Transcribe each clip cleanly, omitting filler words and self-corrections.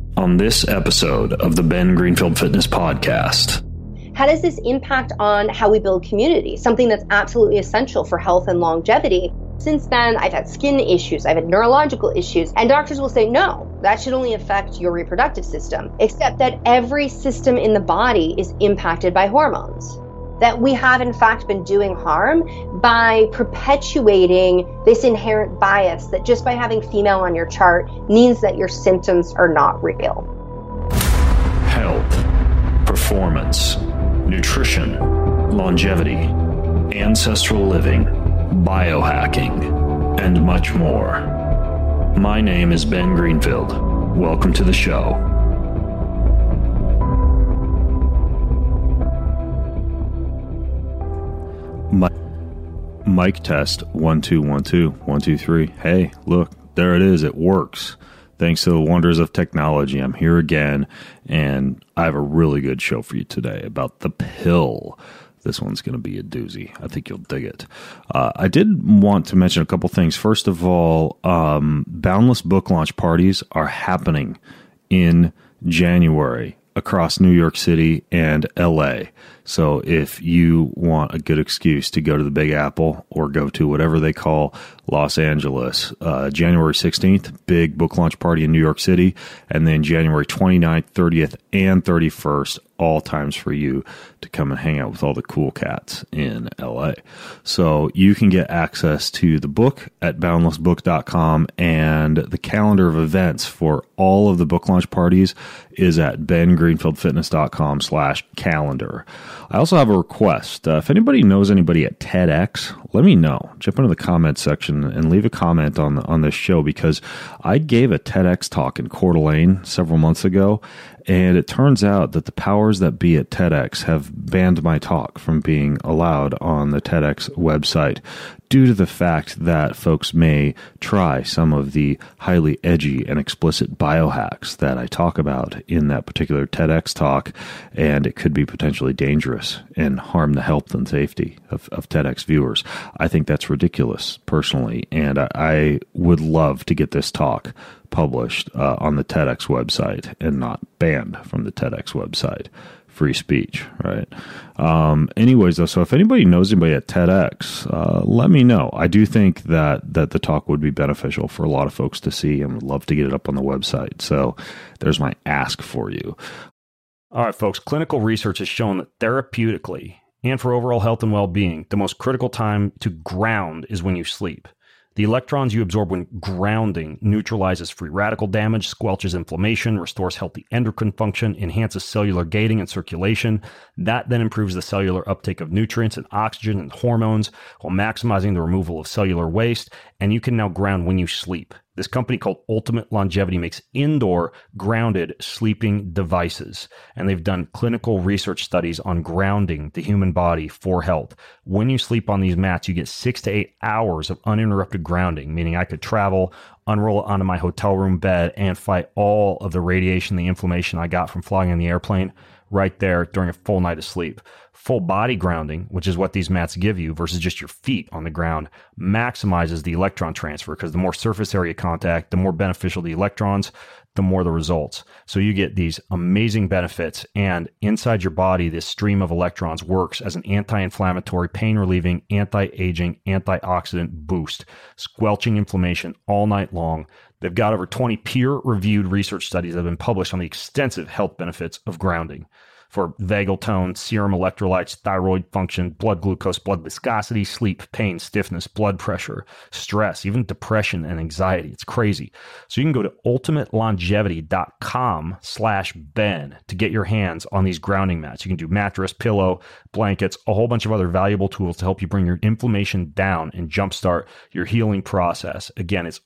On this episode of the Ben Greenfield Fitness Podcast. How does this impact on how we build community? Something that's absolutely essential for health and longevity. Since then, I've had skin issues, I've had neurological issues, and doctors will say, no, that should only affect your reproductive system, except that every system in the body is impacted by hormones. That we have in fact been doing harm by perpetuating this inherent bias that just by having female on your chart means that your symptoms are not real. Health, performance, nutrition, longevity, ancestral living, biohacking, and much more. My name is Ben Greenfield. Welcome to the show. Mic test 1 2 1 2 1 2 3. Hey, look, there it is. It works. Thanks to the wonders of technology, I'm here again, and I have a really good show for you today about the pill. This one's going to be a doozy. I think you'll dig it. I did want to mention a couple things. First of all, Boundless book launch parties are happening in January across New York City and LA. So if you want a good excuse to go to the Big Apple or go to whatever they call Los Angeles, January 16th, big book launch party in New York City, and then January 29th, 30th, and 31st, all times for you to come and hang out with all the cool cats in LA. So you can get access to the book at boundlessbook.com, and the calendar of events for all of the book launch parties is at bengreenfieldfitness.com/calendar. I also have a request. If anybody knows anybody at TEDx, let me know. Jump into the comments section and leave a comment on this show, because I gave a TEDx talk in Coeur d'Alene several months ago, and it turns out that the powers that be at TEDx have banned my talk from being allowed on the TEDx website due to the fact that folks may try some of the highly edgy and explicit biohacks that I talk about in that particular TEDx talk, and it could be potentially dangerous and harm the health and safety of TEDx viewers. I think that's ridiculous, personally, and I would love to get this talk published on the TEDx website and not banned from the TEDx website. Free speech, right? Anyways, though, so if anybody knows anybody at TEDx, let me know. I do think that the talk would be beneficial for a lot of folks to see, and would love to get it up on the website. So there's my ask for you. All right, folks, clinical research has shown that therapeutically and for overall health and well-being, the most critical time to ground is when you sleep. The electrons you absorb when grounding neutralizes free radical damage, squelches inflammation, restores healthy endocrine function, enhances cellular gating and circulation. That then improves the cellular uptake of nutrients and oxygen and hormones while maximizing the removal of cellular waste. And you can now ground when you sleep. This company called Ultimate Longevity makes indoor grounded sleeping devices, and they've done clinical research studies on grounding the human body for health. When you sleep on these mats, you get 6 to 8 hours of uninterrupted grounding, meaning I could travel, unroll it onto my hotel room bed, and fight all of the radiation, the inflammation I got from flying in the airplane right there during a full night of sleep. Full body grounding, which is what these mats give you versus just your feet on the ground, maximizes the electron transfer, because the more surface area contact, the more beneficial the electrons, the more the results. So you get these amazing benefits, and inside your body, this stream of electrons works as an anti-inflammatory, pain-relieving, anti-aging, antioxidant boost, squelching inflammation all night long. They've got over 20 peer-reviewed research studies that have been published on the extensive health benefits of grounding for vagal tone, serum electrolytes, thyroid function, blood glucose, blood viscosity, sleep, pain, stiffness, blood pressure, stress, even depression and anxiety. It's crazy. So you can go to ultimatelongevity.com/Ben to get your hands on these grounding mats. You can do mattress, pillow, blankets, a whole bunch of other valuable tools to help you bring your inflammation down and jumpstart your healing process. Again, it's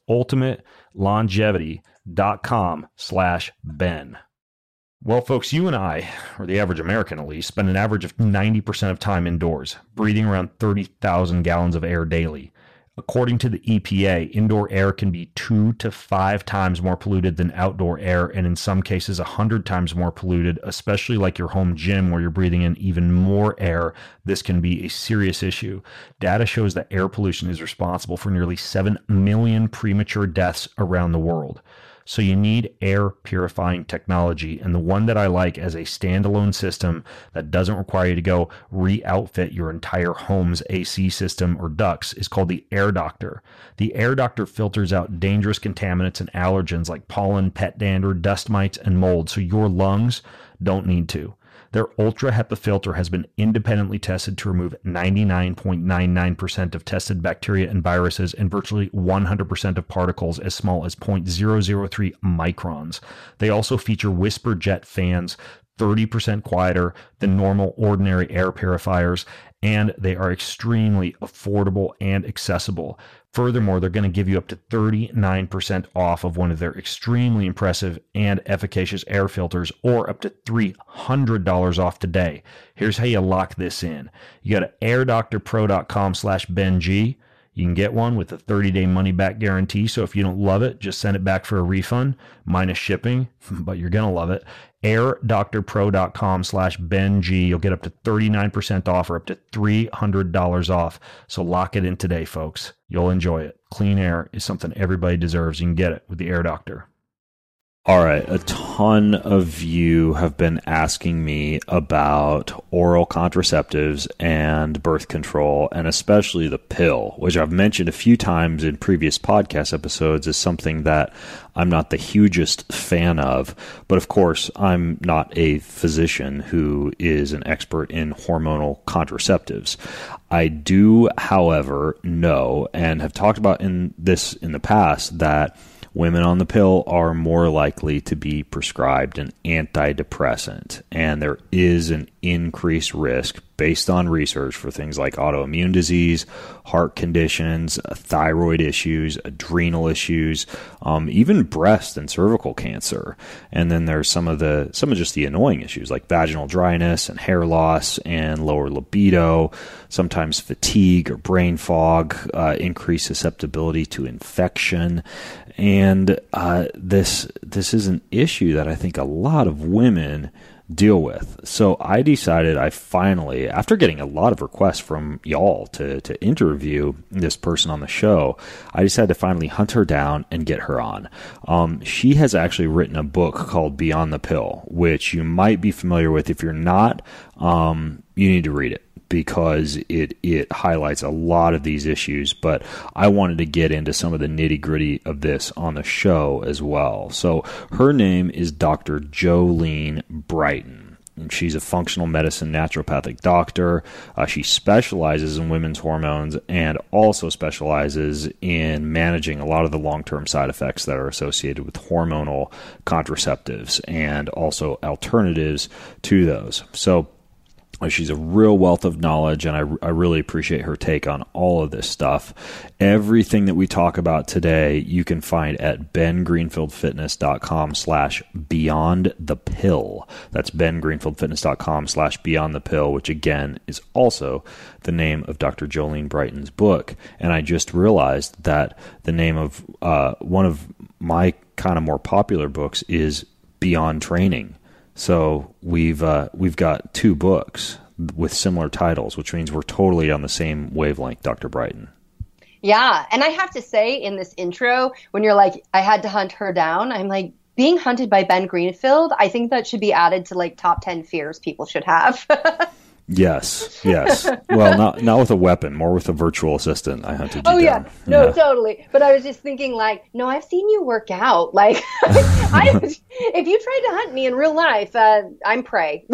ultimatelongevity.com/Ben. Well, folks, you and I, or the average American at least, spend an average of 90% of time indoors, breathing around 30,000 gallons of air daily. According to the EPA, indoor air can be 2 to 5 times more polluted than outdoor air, and in some cases 100 times more polluted, especially like your home gym where you're breathing in even more air. This can be a serious issue. Data shows that air pollution is responsible for nearly 7 million premature deaths around the world. So you need air purifying technology. And the one that I like as a standalone system that doesn't require you to go re-outfit your entire home's AC system or ducts is called the Air Doctor. The Air Doctor filters out dangerous contaminants and allergens like pollen, pet dander, dust mites, and mold, so your lungs don't need to. Their Ultra HEPA filter has been independently tested to remove 99.99% of tested bacteria and viruses and virtually 100% of particles as small as 0.003 microns. They also feature whisper jet fans, 30% quieter than normal ordinary air purifiers, and they are extremely affordable and accessible. Furthermore, they're going to give you up to 39% off of one of their extremely impressive and efficacious air filters, or up to $300 off today. Here's how you lock this in. You go to airdoctorpro.com/BenG. You can get one with a 30-day money-back guarantee, so if you don't love it, just send it back for a refund, minus shipping, but you're going to love it. airdoctorpro.com/BenG. You'll get up to 39% off or up to $300 off. So lock it in today, folks. You'll enjoy it. Clean air is something everybody deserves. You can get it with the Air Doctor. All right, a ton of you have been asking me about oral contraceptives and birth control, and especially the pill, which I've mentioned a few times in previous podcast episodes as something that I'm not the hugest fan of. But of course, I'm not a physician who is an expert in hormonal contraceptives. I do, however, know and have talked about in the past that women on the pill are more likely to be prescribed an antidepressant, and there is an increased risk based on research for things like autoimmune disease, heart conditions, thyroid issues, adrenal issues, even breast and cervical cancer. And then there's some of just the annoying issues like vaginal dryness and hair loss and lower libido, sometimes fatigue or brain fog, increased susceptibility to infection. And this is an issue that I think a lot of women deal with. So I decided I finally, after getting a lot of requests from y'all to interview this person on the show, I decided to finally hunt her down and get her on. She has actually written a book called Beyond the Pill, which you might be familiar with. If you're not, you need to read it, because it highlights a lot of these issues, but I wanted to get into some of the nitty-gritty of this on the show as well. So her name is Dr. Jolene Brighten, and she's a functional medicine naturopathic doctor. She specializes in women's hormones and also specializes in managing a lot of the long-term side effects that are associated with hormonal contraceptives and also alternatives to those. So she's a real wealth of knowledge, and I really appreciate her take on all of this stuff. Everything that we talk about today, you can find at bengreenfieldfitness.com/beyondthepill. That's bengreenfieldfitness.com/beyondthepill, which again is also the name of Dr. Jolene Brighten's book. And I just realized that the name of one of my kind of more popular books is Beyond Training. So we've got two books with similar titles, which means we're totally on the same wavelength, Dr. Brighten. Yeah, and I have to say in this intro, when you're like, I had to hunt her down, I'm like, being hunted by Ben Greenfield, I think that should be added to like top 10 fears people should have. Yes. Well, not with a weapon, more with a virtual assistant. I hunted you down. Yeah. No, totally. But I was just thinking like, no, I've seen you work out. Like, if you tried to hunt me in real life, I'm prey.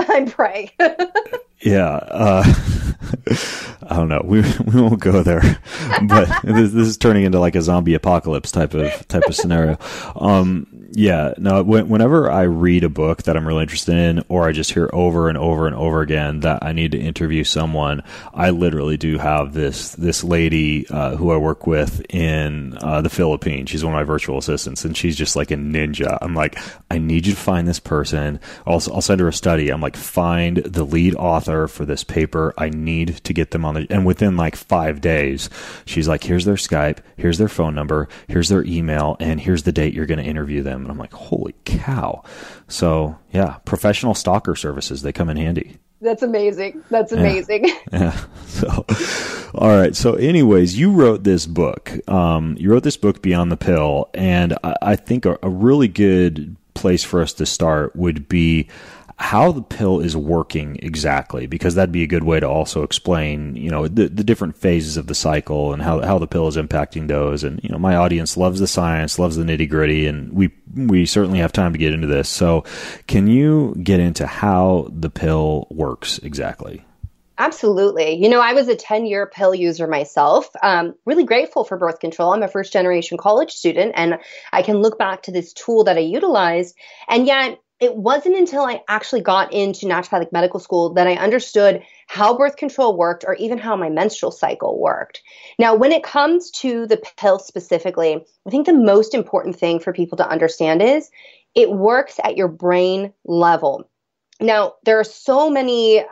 Yeah. I don't know. We won't go there, but this is turning into like a zombie apocalypse type of scenario. Yeah, no, whenever I read a book that I'm really interested in, or I just hear over and over and over again that I need to interview someone, I literally do have this lady who I work with in the Philippines. She's one of my virtual assistants, and she's just like a ninja. I'm like, I need you to find this person. I'll send her a study. I'm like, find the lead author for this paper. I need to get them on the, and within like 5 days, she's like, here's their Skype, here's their phone number, here's their email, and here's the date you're going to interview them. And I'm like, holy cow. So yeah, professional stalker services, they come in handy. That's amazing. That's amazing. Yeah. So, all right. So anyways, you wrote this book. You wrote this book, Beyond the Pill. And I think a really good place for us to start would be how the pill is working exactly, because that'd be a good way to also explain, the different phases of the cycle and how the pill is impacting those. And, my audience loves the science, loves the nitty gritty, and we certainly have time to get into this. So can you get into how the pill works exactly? Absolutely. I was a 10-year pill user myself. Really grateful for birth control. I'm a first-generation college student, and I can look back to this tool that I utilized. And yet, it wasn't until I actually got into naturopathic medical school that I understood how birth control worked, or even how my menstrual cycle worked. Now, when it comes to the pill specifically, I think the most important thing for people to understand is it works at your brain level. Now, there are so many,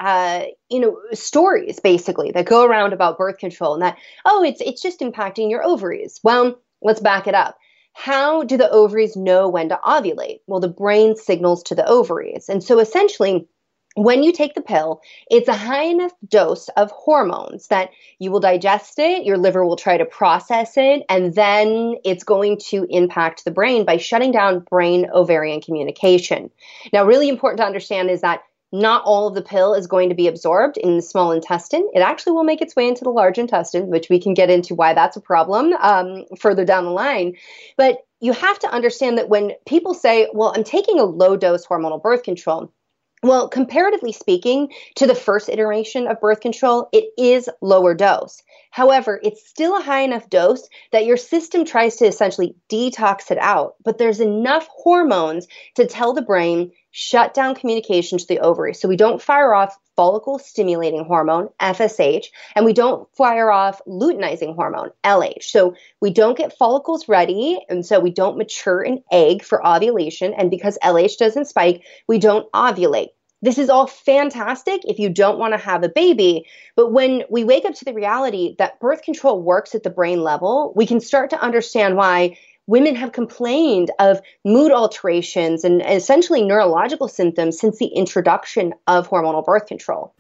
stories basically that go around about birth control and that, it's just impacting your ovaries. Well, let's back it up. How do the ovaries know when to ovulate? Well, the brain signals to the ovaries. And so essentially, when you take the pill, it's a high enough dose of hormones that you will digest it, your liver will try to process it, and then it's going to impact the brain by shutting down brain-ovarian communication. Now, really important to understand is that not all of the pill is going to be absorbed in the small intestine. It actually will make its way into the large intestine, which we can get into why that's a problem further down the line. But you have to understand that when people say, well, I'm taking a low dose hormonal birth control, well, comparatively speaking to the first iteration of birth control, it is lower dose. However, it's still a high enough dose that your system tries to essentially detox it out. But there's enough hormones to tell the brain, shut down communication to the ovary. So we don't fire off follicle stimulating hormone, FSH, and we don't fire off luteinizing hormone, LH. So we don't get follicles ready, and so we don't mature an egg for ovulation. And because LH doesn't spike, we don't ovulate. This is all fantastic if you don't want to have a baby. But when we wake up to the reality that birth control works at the brain level, we can start to understand why women have complained of mood alterations and essentially neurological symptoms since the introduction of hormonal birth control.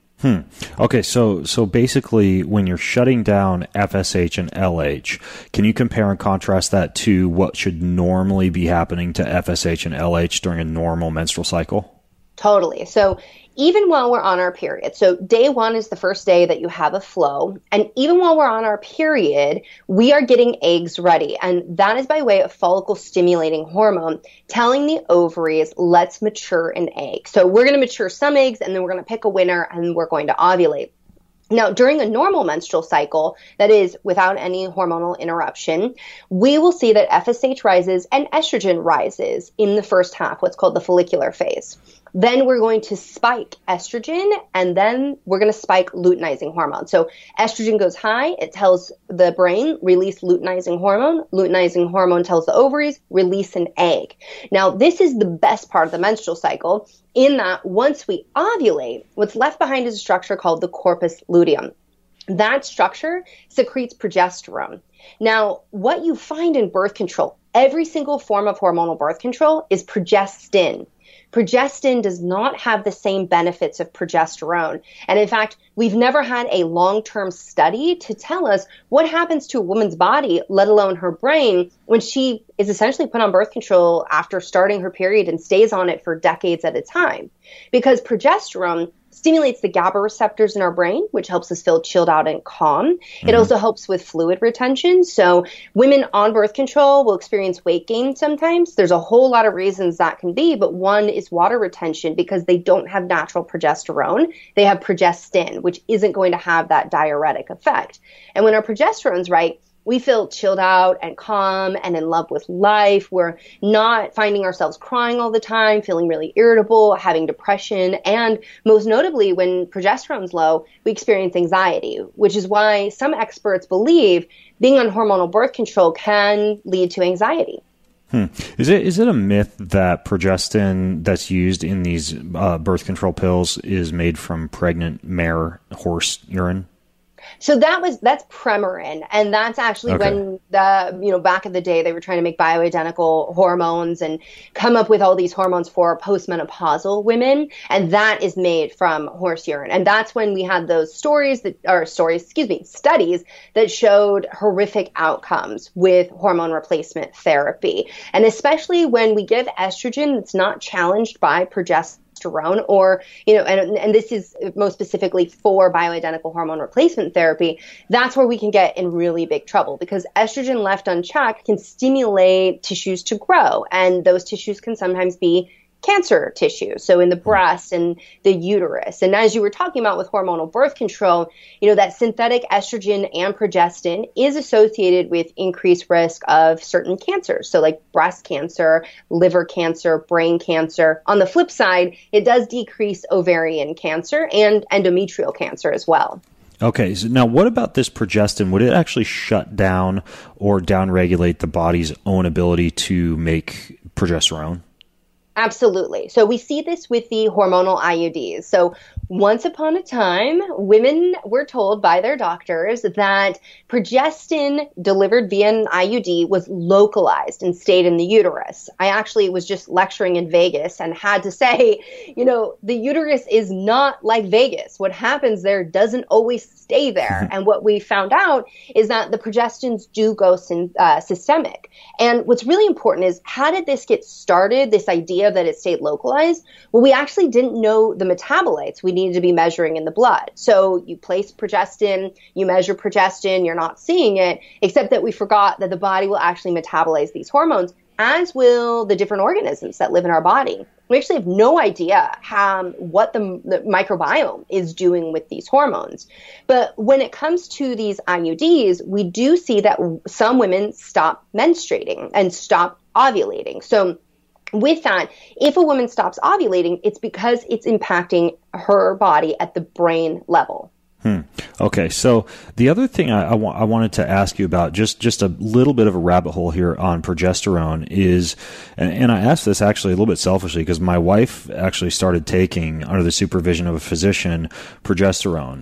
Okay, so basically when you're shutting down FSH and LH, can you compare and contrast that to what should normally be happening to FSH and LH during a normal menstrual cycle? Totally. So even while we're on our period, so day 1 is the first day that you have a flow. And even while we're on our period, we are getting eggs ready. And that is by way of follicle stimulating hormone telling the ovaries, let's mature an egg. So we're going to mature some eggs and then we're going to pick a winner and we're going to ovulate. Now, during a normal menstrual cycle, that is without any hormonal interruption, we will see that FSH rises and estrogen rises in the first half, what's called the follicular phase. Then we're going to spike estrogen, and then we're going to spike luteinizing hormone. So estrogen goes high. It tells the brain, release luteinizing hormone. Luteinizing hormone tells the ovaries, release an egg. Now, this is the best part of the menstrual cycle in that once we ovulate, what's left behind is a structure called the corpus luteum. That structure secretes progesterone. Now, what you find in birth control, every single form of hormonal birth control is progestin. Progestin does not have the same benefits of progesterone. And in fact, we've never had a long-term study to tell us what happens to a woman's body, let alone her brain, when she is essentially put on birth control after starting her period and stays on it for decades at a time. Because progesterone stimulates the GABA receptors in our brain, which helps us feel chilled out and calm. It also helps with fluid retention. So women on birth control will experience weight gain sometimes. There's a whole lot of reasons that can be, but one is water retention because they don't have natural progesterone. They have progestin, which isn't going to have that diuretic effect. And when our progesterone's right, we feel chilled out and calm and in love with life. We're not finding ourselves crying all the time, feeling really irritable, having depression. And most notably, when progesterone's low, we experience anxiety, which is why some experts believe being on hormonal birth control can lead to anxiety. Is it a myth that progestin that's used in these birth control pills is made from pregnant mare horse urine? So that's Premarin, and that's actually when back in the day they were trying to make bioidentical hormones and come up with all these hormones for postmenopausal women, and that is made from horse urine. And that's when we had those studies that showed horrific outcomes with hormone replacement therapy. And especially when we give estrogen that's not challenged by progesterone, or, and this is most specifically for bioidentical hormone replacement therapy, that's where we can get in really big trouble, because estrogen left unchecked can stimulate tissues to grow, and those tissues can sometimes be cancer tissue, so in the breast and the uterus. And as you were talking about with hormonal birth control, that synthetic estrogen and progestin is associated with increased risk of certain cancers, so like breast cancer, liver cancer, brain cancer. On the flip side, it does decrease ovarian cancer and endometrial cancer as well. Okay, so now what about this progestin? Would it actually shut down or downregulate the body's own ability to make progesterone? Absolutely. So we see this with the hormonal IUDs. So once upon a time, women were told by their doctors that progestin delivered via an IUD was localized and stayed in the uterus. I actually was just lecturing in Vegas and had to say, the uterus is not like Vegas. What happens there doesn't always stay there. And what we found out is that the progestins do go systemic. And what's really important is, how did this get started, this idea that it stayed localized? Well, we actually didn't know the metabolites we needed to be measuring in the blood. So you place progestin, you measure progestin, you're not seeing it, except that we forgot that the body will actually metabolize these hormones, as will the different organisms that live in our body. We actually have no idea what the microbiome is doing with these hormones. But when it comes to these IUDs, we do see that some women stop menstruating and stop ovulating. So with that, if a woman stops ovulating, it's because it's impacting her body at the brain level. Okay, so the other thing I wanted to ask you about, just a little bit of a rabbit hole here on progesterone is, and I asked this actually a little bit selfishly because my wife actually started taking, under the supervision of a physician, progesterone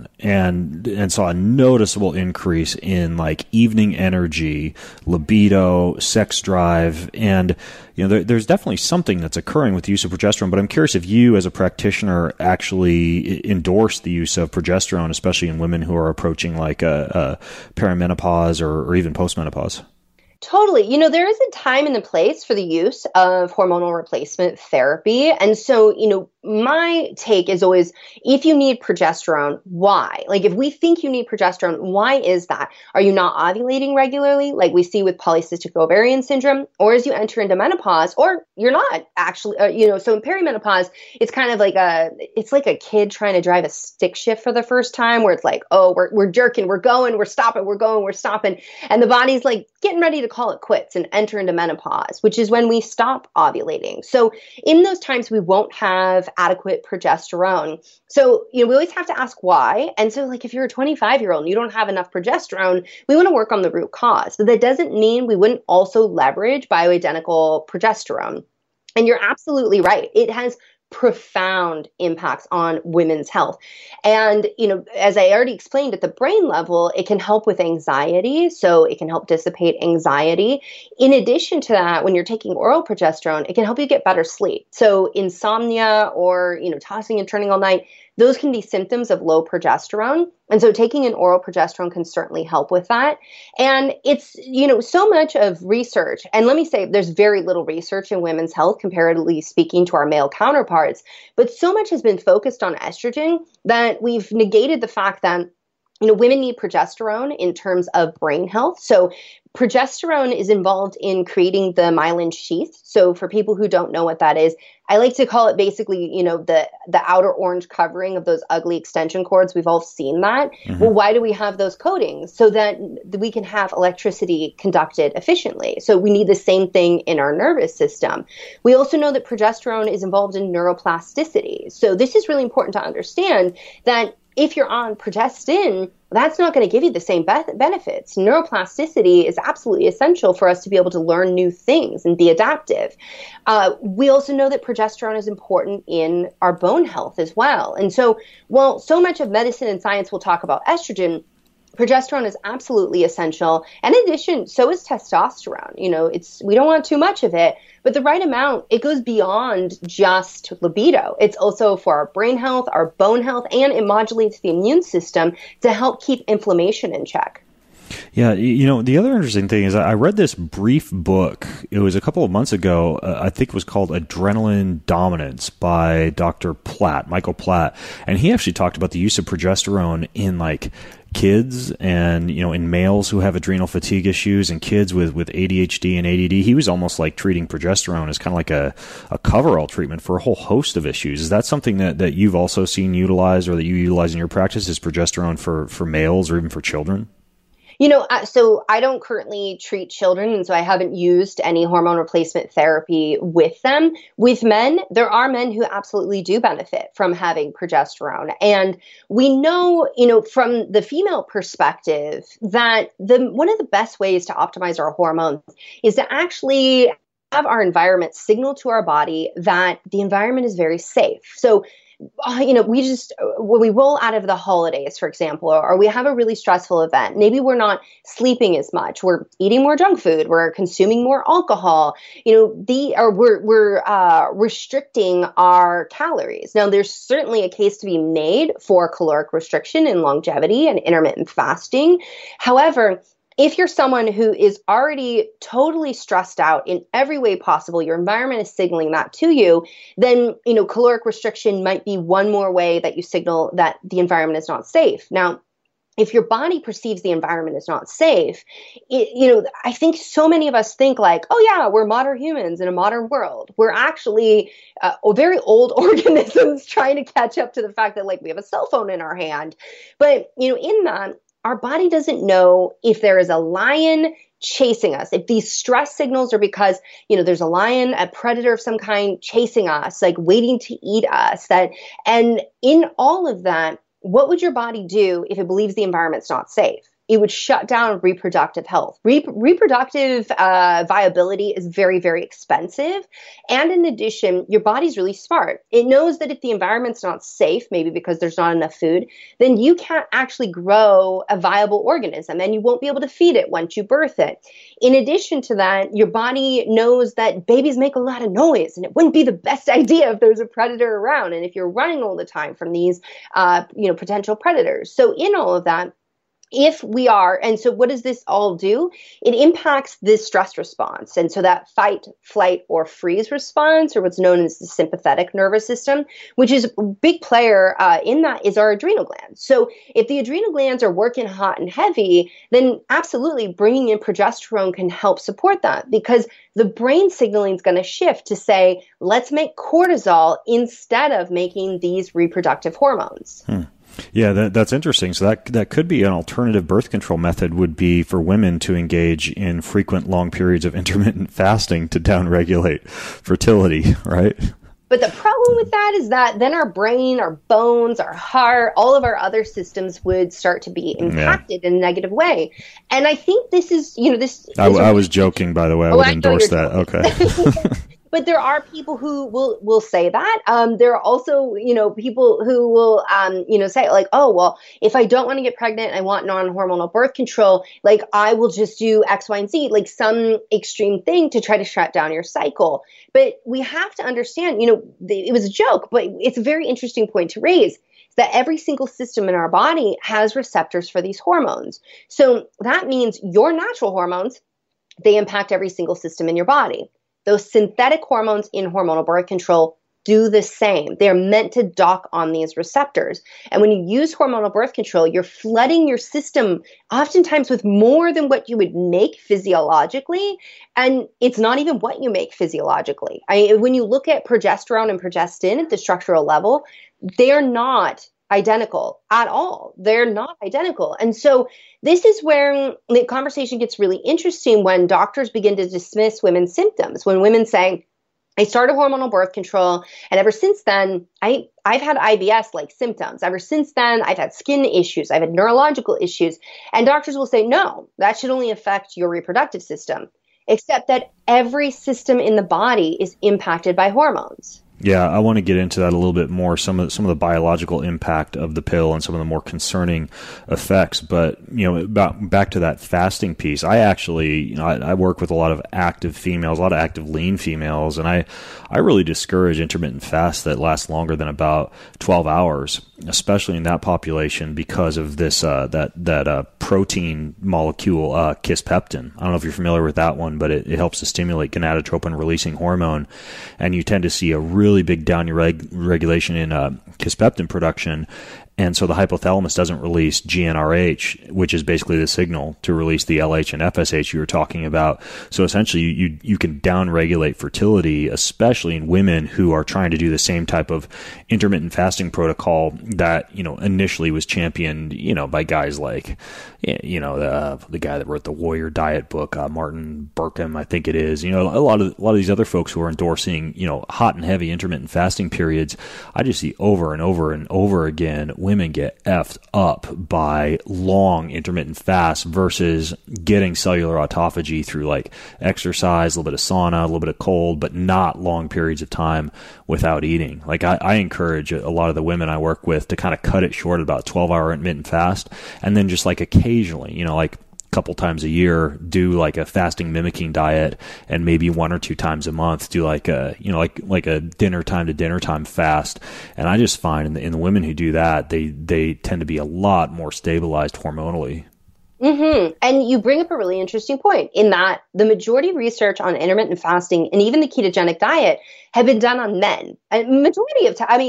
and saw a noticeable increase in like evening energy, libido, sex drive, and there's definitely something that's occurring with the use of progesterone, but I'm curious if you as a practitioner actually endorse the use of progesterone, especially in women who are approaching like a perimenopause or even postmenopause. Totally. There is a time and a place for the use of hormonal replacement therapy. And so, my take is always, if you need progesterone, why? Like, if we think you need progesterone, why is that? Are you not ovulating regularly, like we see with polycystic ovarian syndrome? Or as you enter into menopause, or you're not actually, so in perimenopause, it's kind of like it's like a kid trying to drive a stick shift for the first time, where it's like, oh, we're jerking, we're going, we're stopping, we're going, we're stopping. And the body's like getting ready to call it quits and enter into menopause, which is when we stop ovulating. So in those times, we won't have adequate progesterone. So, we always have to ask why. And so, like, if you're a 25-year-old and you don't have enough progesterone, we want to work on the root cause. But that doesn't mean we wouldn't also leverage bioidentical progesterone. And you're absolutely right. It has profound impacts on women's health. And, as I already explained, at the brain level, it can help with anxiety. So it can help dissipate anxiety. In addition to that, when you're taking oral progesterone, it can help you get better sleep. So insomnia or, tossing and turning all night, those can be symptoms of low progesterone. And so taking an oral progesterone can certainly help with that. And it's, so much of research, and let me say there's very little research in women's health comparatively speaking to our male counterparts, but so much has been focused on estrogen that we've negated the fact that women need progesterone in terms of brain health. So progesterone is involved in creating the myelin sheath. So for people who don't know what that is, I like to call it basically, the outer orange covering of those ugly extension cords. We've all seen that. Mm-hmm. Well, why do we have those coatings? So that we can have electricity conducted efficiently. So we need the same thing in our nervous system. We also know that progesterone is involved in neuroplasticity. So this is really important to understand that if you're on progestin, that's not going to give you the same benefits. Neuroplasticity is absolutely essential for us to be able to learn new things and be adaptive. We also know that progesterone is important in our bone health as well. And so, while so much of medicine and science will talk about estrogen, Progesterone is absolutely essential. And in addition, so is testosterone. We don't want too much of it, but the right amount, it goes beyond just libido. It's also for our brain health, our bone health, and it modulates the immune system to help keep inflammation in check. Yeah, the other interesting thing is I read this brief book. It was a couple of months ago. I think it was called Adrenaline Dominance by Dr. Platt, Michael Platt. And he actually talked about the use of progesterone in kids and, in males who have adrenal fatigue issues and kids with ADHD and ADD. He was almost like treating progesterone as kind of like a coverall treatment for a whole host of issues. Is that something that you've also seen utilized or that you utilize in your practice, is progesterone for males or even for children? So I don't currently treat children, and so I haven't used any hormone replacement therapy with them. With men, there are men who absolutely do benefit from having progesterone. And we know, from the female perspective that one of the best ways to optimize our hormones is to actually have our environment signal to our body that the environment is very safe. So when we roll out of the holidays, for example, or we have a really stressful event, maybe we're not sleeping as much, we're eating more junk food, we're consuming more alcohol, we're restricting our calories. Now, there's certainly a case to be made for caloric restriction in longevity and intermittent fasting. However, if you're someone who is already totally stressed out in every way possible, your environment is signaling that to you, then, caloric restriction might be one more way that you signal that the environment is not safe. Now, if your body perceives the environment is not safe, I think so many of us think oh yeah, we're modern humans in a modern world. We're actually very old organisms trying to catch up to the fact that we have a cell phone in our hand. But, in that, our body doesn't know if there is a lion chasing us, if these stress signals are because, there's a lion, a predator of some kind chasing us, waiting to eat us. And in all of that, what would your body do if it believes the environment's not safe? It would shut down reproductive health. Reproductive viability is very, very expensive. And in addition, your body's really smart. It knows that if the environment's not safe, maybe because there's not enough food, then you can't actually grow a viable organism and you won't be able to feed it once you birth it. In addition to that, your body knows that babies make a lot of noise and it wouldn't be the best idea if there's a predator around and if you're running all the time from these potential predators. So in all of that, and so what does this all do? It impacts this stress response. And so that fight, flight, or freeze response, or what's known as the sympathetic nervous system, which is a big player in that, is our adrenal glands. So if the adrenal glands are working hot and heavy, then absolutely bringing in progesterone can help support that, because the brain signaling is going to shift to say, let's make cortisol instead of making these reproductive hormones. Yeah, that's interesting. So that could be an alternative birth control method, would be for women to engage in frequent long periods of intermittent fasting to downregulate fertility, right? But the problem with that is that then our brain, our bones, our heart, all of our other systems would start to be impacted in a negative way. And I think this is, I was joking, by the way. I would endorse that. Okay. But there are people who will say that. There are also, people who will, say oh, well, if I don't want to get pregnant, I want non-hormonal birth control, I will just do X, Y, and Z, some extreme thing to try to shut down your cycle. But we have to understand, it was a joke, but it's a very interesting point to raise, that every single system in our body has receptors for these hormones. So that means your natural hormones, they impact every single system in your body. Those synthetic hormones in hormonal birth control do the same. They're meant to dock on these receptors. And when you use hormonal birth control, you're flooding your system oftentimes with more than what you would make physiologically. And it's not even what you make physiologically. When you look at progesterone and progestin at the structural level, they're not identical at all. They're not identical. And so this is where the conversation gets really interesting, when doctors begin to dismiss women's symptoms. When women say, I started hormonal birth control, and ever since then, I've had IBS-like symptoms. Ever since then, I've had skin issues. I've had neurological issues. And doctors will say, no, that should only affect your reproductive system, except that every system in the body is impacted by hormones. Yeah, I want to get into that a little bit more, some of the biological impact of the pill and some of the more concerning effects. But, back to that fasting piece, I actually, I work with a lot of active females, a lot of active lean females, and I really discourage intermittent fasts that last longer than about 12 hours, especially in that population because of this that protein molecule, kisspeptin. I don't know if you're familiar with that one, but it helps to stimulate gonadotropin releasing hormone, and you tend to see a really big down regulation in kisspeptin production. And so the hypothalamus doesn't release GnRH, which is basically the signal to release the LH and FSH you were talking about. So essentially you can downregulate fertility, especially in women who are trying to do the same type of intermittent fasting protocol that, initially was championed, by guys like, the guy that wrote the Warrior Diet book, Martin Burkham, I think it is. A lot of these other folks who are endorsing, hot and heavy intermittent fasting periods. I just see over and over and over again women get effed up by long intermittent fasts versus getting cellular autophagy through like exercise, a little bit of sauna, a little bit of cold, but not long periods of time without eating. Like I encourage a lot of the women I work with to kind of cut it short at about 12-hour intermittent fast, and then just like occasionally, like couple times a year, do like a fasting mimicking diet, and maybe 1 or 2 times a month do like a like a dinner time to dinner time fast. And I just find in the women who do that, they tend to be a lot more stabilized hormonally. Mm-hmm. And you bring up a really interesting point in that the majority of research on intermittent fasting and even the ketogenic diet have been done on men. And majority of time,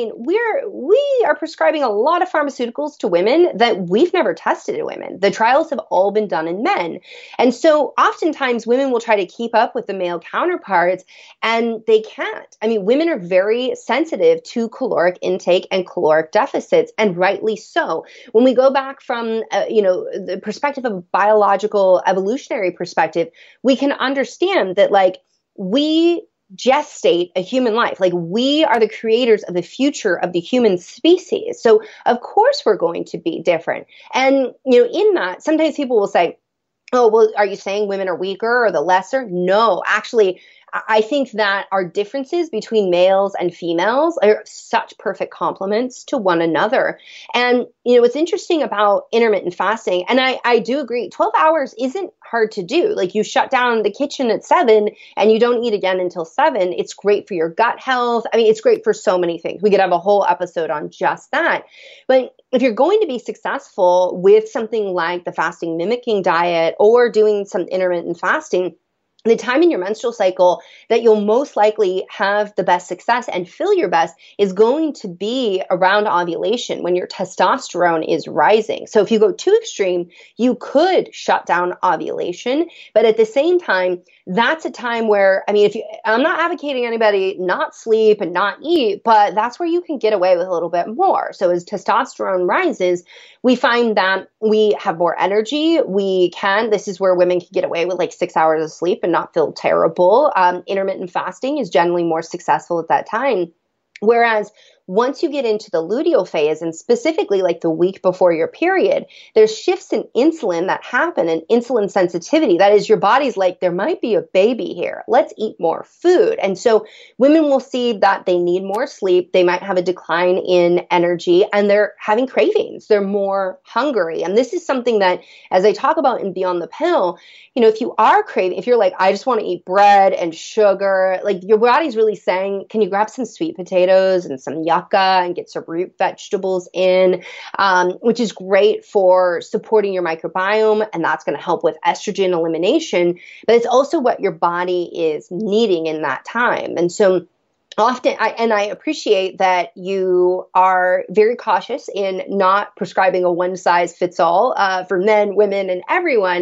we are prescribing a lot of pharmaceuticals to women that we've never tested in women. The trials have all been done in men. And so oftentimes women will try to keep up with the male counterparts, and they can't. Women are very sensitive to caloric intake and caloric deficits, and rightly so. When we go back from, the perspective of a biological evolutionary perspective, we can understand that we gestate a human life. We are the creators of the future of the human species. So of course we're going to be different. And, in that, sometimes people will say, oh, well, are you saying women are weaker or the lesser? No, actually, I think that our differences between males and females are such perfect complements to one another. And, what's interesting about intermittent fasting, and I do agree, 12 hours isn't hard to do. You shut down the kitchen at 7 and you don't eat again until 7. It's great for your gut health. It's great for so many things. We could have a whole episode on just that. But if you're going to be successful with something like the fasting mimicking diet or doing some intermittent fasting, the time in your menstrual cycle that you'll most likely have the best success and feel your best is going to be around ovulation, when your testosterone is rising. So if you go too extreme, you could shut down ovulation. But at the same time, that's a time where, I'm not advocating anybody not sleep and not eat, but that's where you can get away with a little bit more. So as testosterone rises, we find that we have more energy. This is where women can get away with 6 hours of sleep and not feel terrible. Intermittent fasting is generally more successful at that time. Whereas once you get into the luteal phase, and specifically the week before your period, there's shifts in insulin that happen, and insulin sensitivity. That is, your body's there might be a baby here. Let's eat more food. And so women will see that they need more sleep. They might have a decline in energy, and they're having cravings. They're more hungry. And this is something that, as I talk about in Beyond the Pill, if you are craving, if you're I just want to eat bread and sugar, your body's really saying, can you grab some sweet potatoes and some yucca and get some root vegetables in, which is great for supporting your microbiome, and that's going to help with estrogen elimination, but it's also what your body is needing in that time. And so often, I appreciate that you are very cautious in not prescribing a one-size-fits-all for men, women, and everyone.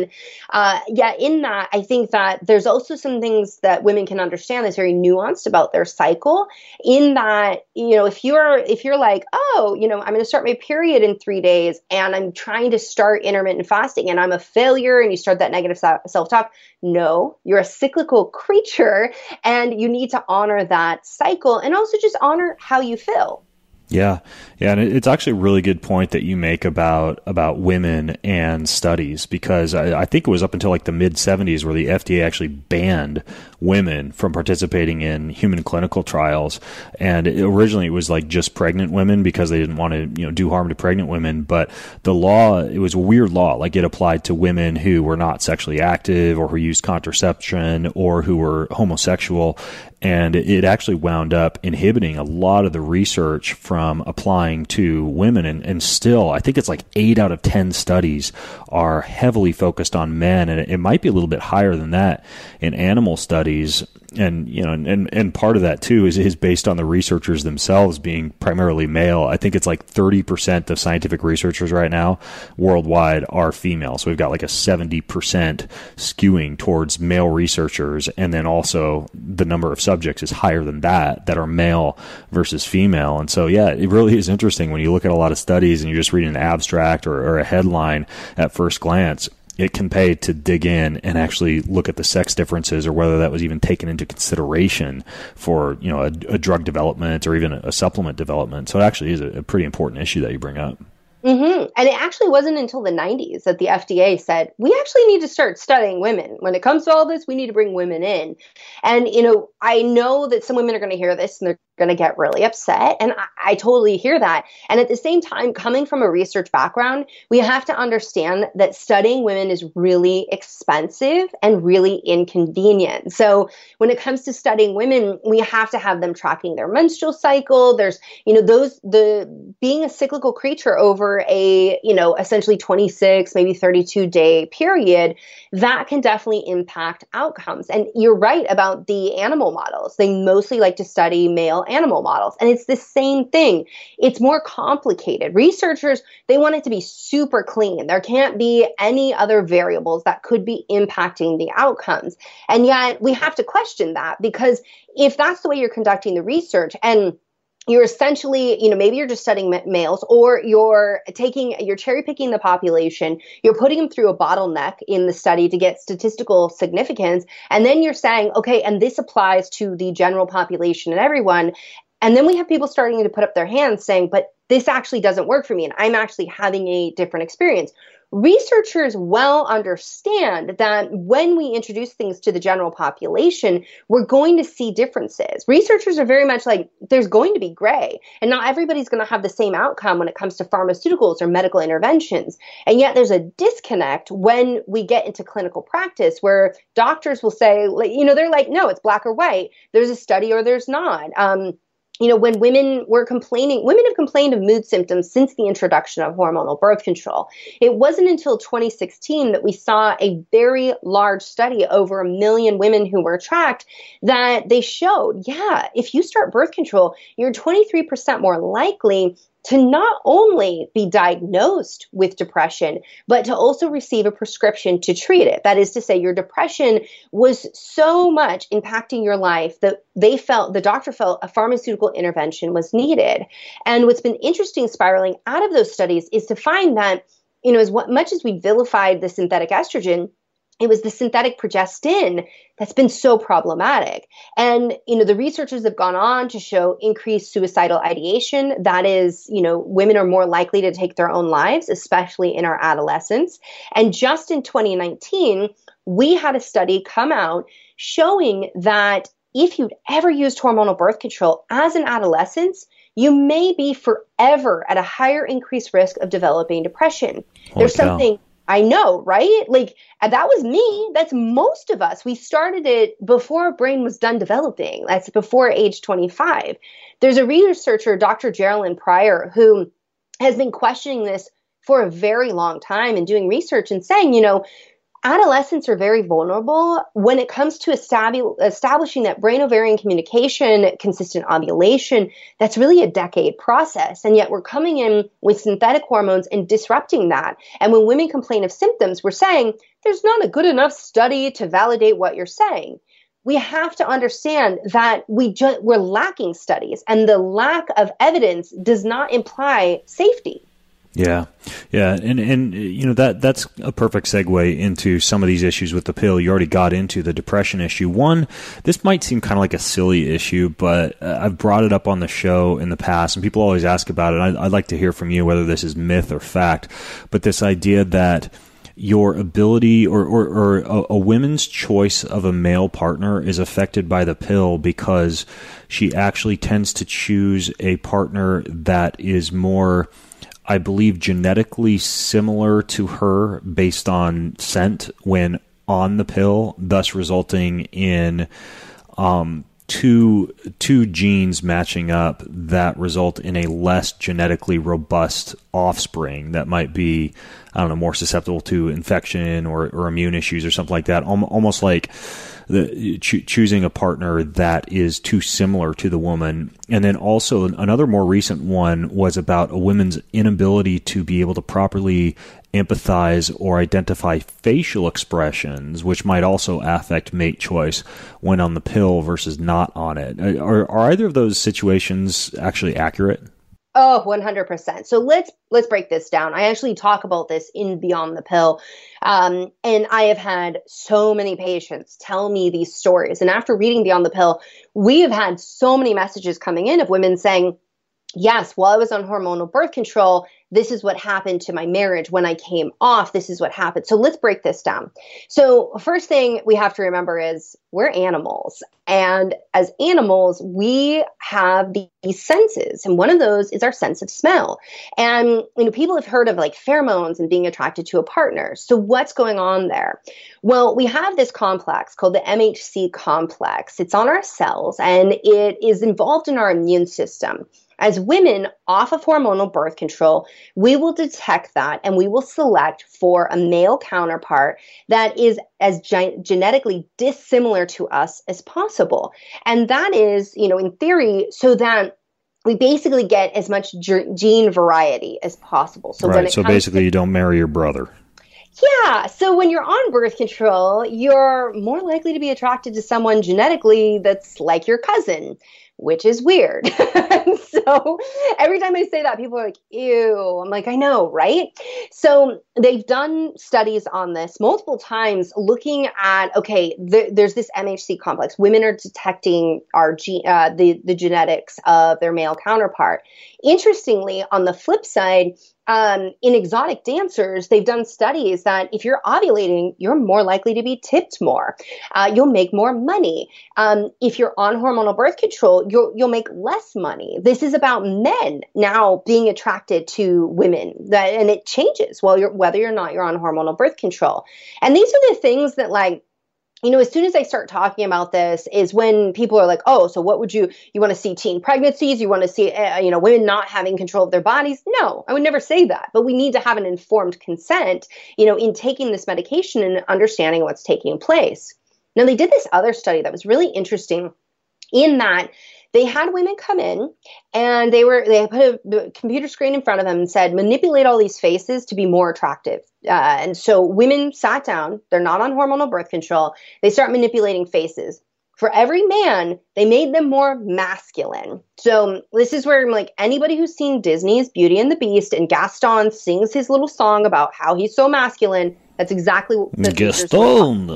Yet in that, I think that there's also some things that women can understand that's very nuanced about their cycle. In that, if you're I'm going to start my period in 3 days, and I'm trying to start intermittent fasting, and I'm a failure, and you start that negative self-talk. No, you're a cyclical creature, and you need to honor that cycle and also just honor how you feel. Yeah. And it's actually a really good point that you make about women and studies, because I think it was up until the mid 70s where the FDA actually banned women from participating in human clinical trials. And originally it was like just pregnant women because they didn't want to, do harm to pregnant women. But the law, it was a weird law. Like it applied to women who were not sexually active or who used contraception or who were homosexual. And it actually wound up inhibiting a lot of the research from applying to women. And still, I think it's like 8 out of 10 studies are heavily focused on men. And it might be a little bit higher than that in animal studies. And, and part of that too is based on the researchers themselves being primarily male. I think it's like 30% of scientific researchers right now worldwide are female. So we've got like a 70% skewing towards male researchers. And then also the number of subjects is higher than that are male versus female. And so, yeah, it really is interesting when you look at a lot of studies and you're just reading an abstract or a headline at first glance. It can pay to dig in and actually look at the sex differences or whether that was even taken into consideration for, a drug development or even a supplement development. So it actually is a pretty important issue that you bring up. Mm-hmm. And it actually wasn't until the 90s that the FDA said, we actually need to start studying women. When it comes to all this, we need to bring women in. And, I know that some women are going to hear this and they're going to get really upset. And I totally hear that. And at the same time, coming from a research background, we have to understand that studying women is really expensive and really inconvenient. So when it comes to studying women, we have to have them tracking their menstrual cycle. There's, being a cyclical creature over a, essentially 26, maybe 32-day period, that can definitely impact outcomes. And you're right about the animal models. They mostly like to study male animal models. And it's the same thing. It's more complicated. Researchers, they want it to be super clean. There can't be any other variables that could be impacting the outcomes. And yet we have to question that, because if that's the way you're conducting the research and you're essentially, maybe you're just studying males, or you're cherry picking the population, you're putting them through a bottleneck in the study to get statistical significance. And then you're saying, okay, and this applies to the general population and everyone. And then we have people starting to put up their hands saying, but this actually doesn't work for me. And I'm actually having a different experience. Researchers well understand that when we introduce things to the general population, we're going to see differences. Researchers are very much like, there's going to be gray, and not everybody's going to have the same outcome when it comes to pharmaceuticals or medical interventions. And yet there's a disconnect when we get into clinical practice where doctors will say, they're like, no, it's black or white. There's a study or there's not. When women have complained of mood symptoms since the introduction of hormonal birth control. It wasn't until 2016 that we saw a very large study over 1 million women who were tracked that they showed, if you start birth control, you're 23% more likely to not only be diagnosed with depression, but to also receive a prescription to treat it. That is to say, your depression was so much impacting your life that the doctor felt a pharmaceutical intervention was needed. And what's been interesting spiraling out of those studies is to find that, as much as we vilified the synthetic estrogen, it was the synthetic progestin that's been so problematic. And, the researchers have gone on to show increased suicidal ideation. That is, women are more likely to take their own lives, especially in our adolescence. And just in 2019, we had a study come out showing that if you'd ever used hormonal birth control as an adolescent, you may be forever at a higher increased risk of developing depression. There's something I know, right? That was me. That's most of us. We started it before our brain was done developing. That's before age 25. There's a researcher, Dr. Geraldine Pryor, who has been questioning this for a very long time and doing research and saying, adolescents are very vulnerable when it comes to establishing that brain-ovarian communication, consistent ovulation. That's really a decade process. And yet we're coming in with synthetic hormones and disrupting that. And when women complain of symptoms, we're saying there's not a good enough study to validate what you're saying. We have to understand that we're lacking studies, and the lack of evidence does not imply safety. Yeah. And that's a perfect segue into some of these issues with the pill. You already got into the depression issue. One, this might seem kind of like a silly issue, but I've brought it up on the show in the past, and people always ask about it. I'd like to hear from you whether this is myth or fact, but this idea that your ability or a woman's choice of a male partner is affected by the pill because she actually tends to choose a partner that is more, I believe, genetically similar to her based on scent when on the pill, thus resulting in two genes matching up that result in a less genetically robust offspring that might be, I don't know, more susceptible to infection or immune issues or something like that. Almost like choosing a partner that is too similar to the woman. And then also another more recent one was about a woman's inability to be able to properly empathize or identify facial expressions, which might also affect mate choice when on the pill versus not on it. Are either of those situations actually accurate? Oh, 100%. So let's break this down. I actually talk about this in Beyond the Pill. And I have had so many patients tell me these stories. And after reading Beyond the Pill, we have had so many messages coming in of women saying, yes, while I was on hormonal birth control, this is what happened to my marriage. When I came off, this is what happened. So let's break this down. So first thing we have to remember is we're animals. And as animals, we have these senses. And one of those is our sense of smell. And people have heard of like pheromones and being attracted to a partner. So what's going on there? Well, we have this complex called the MHC complex. It's on our cells and it is involved in our immune system. As women off of hormonal birth control, we will detect that and we will select for a male counterpart that is as genetically dissimilar to us as possible. And that is, in theory, so that we basically get as much gene variety as possible. So right. So basically you don't marry your brother. Yeah. So when you're on birth control, you're more likely to be attracted to someone genetically that's like your cousin, which is weird. So every time I say that, people are like, ew. I'm like, I know, right? So they've done studies on this multiple times looking at, okay, there's this MHC complex. Women are detecting the genetics of their male counterpart. Interestingly, on the flip side, in exotic dancers, they've done studies that if you're ovulating, you're more likely to be tipped more. You'll make more money. If you're on hormonal birth control, you'll make less money. This is about men now being attracted to women, and it changes whether or not you're on hormonal birth control. And these are the things that, like, as soon as I start talking about this is when people are like, oh, so what would you want to see teen pregnancies? You want to see, women not having control of their bodies? No, I would never say that. But we need to have an informed consent, in taking this medication and understanding what's taking place. Now, they did this other study that was really interesting in that they had women come in and they put a computer screen in front of them and said, manipulate all these faces to be more attractive. And so women sat down, they're not on hormonal birth control. They start manipulating faces. For every man, they made them more masculine. So this is where, like, anybody who's seen Disney's Beauty and the Beast and Gaston sings his little song about how he's so masculine, that's exactly what the Gaston.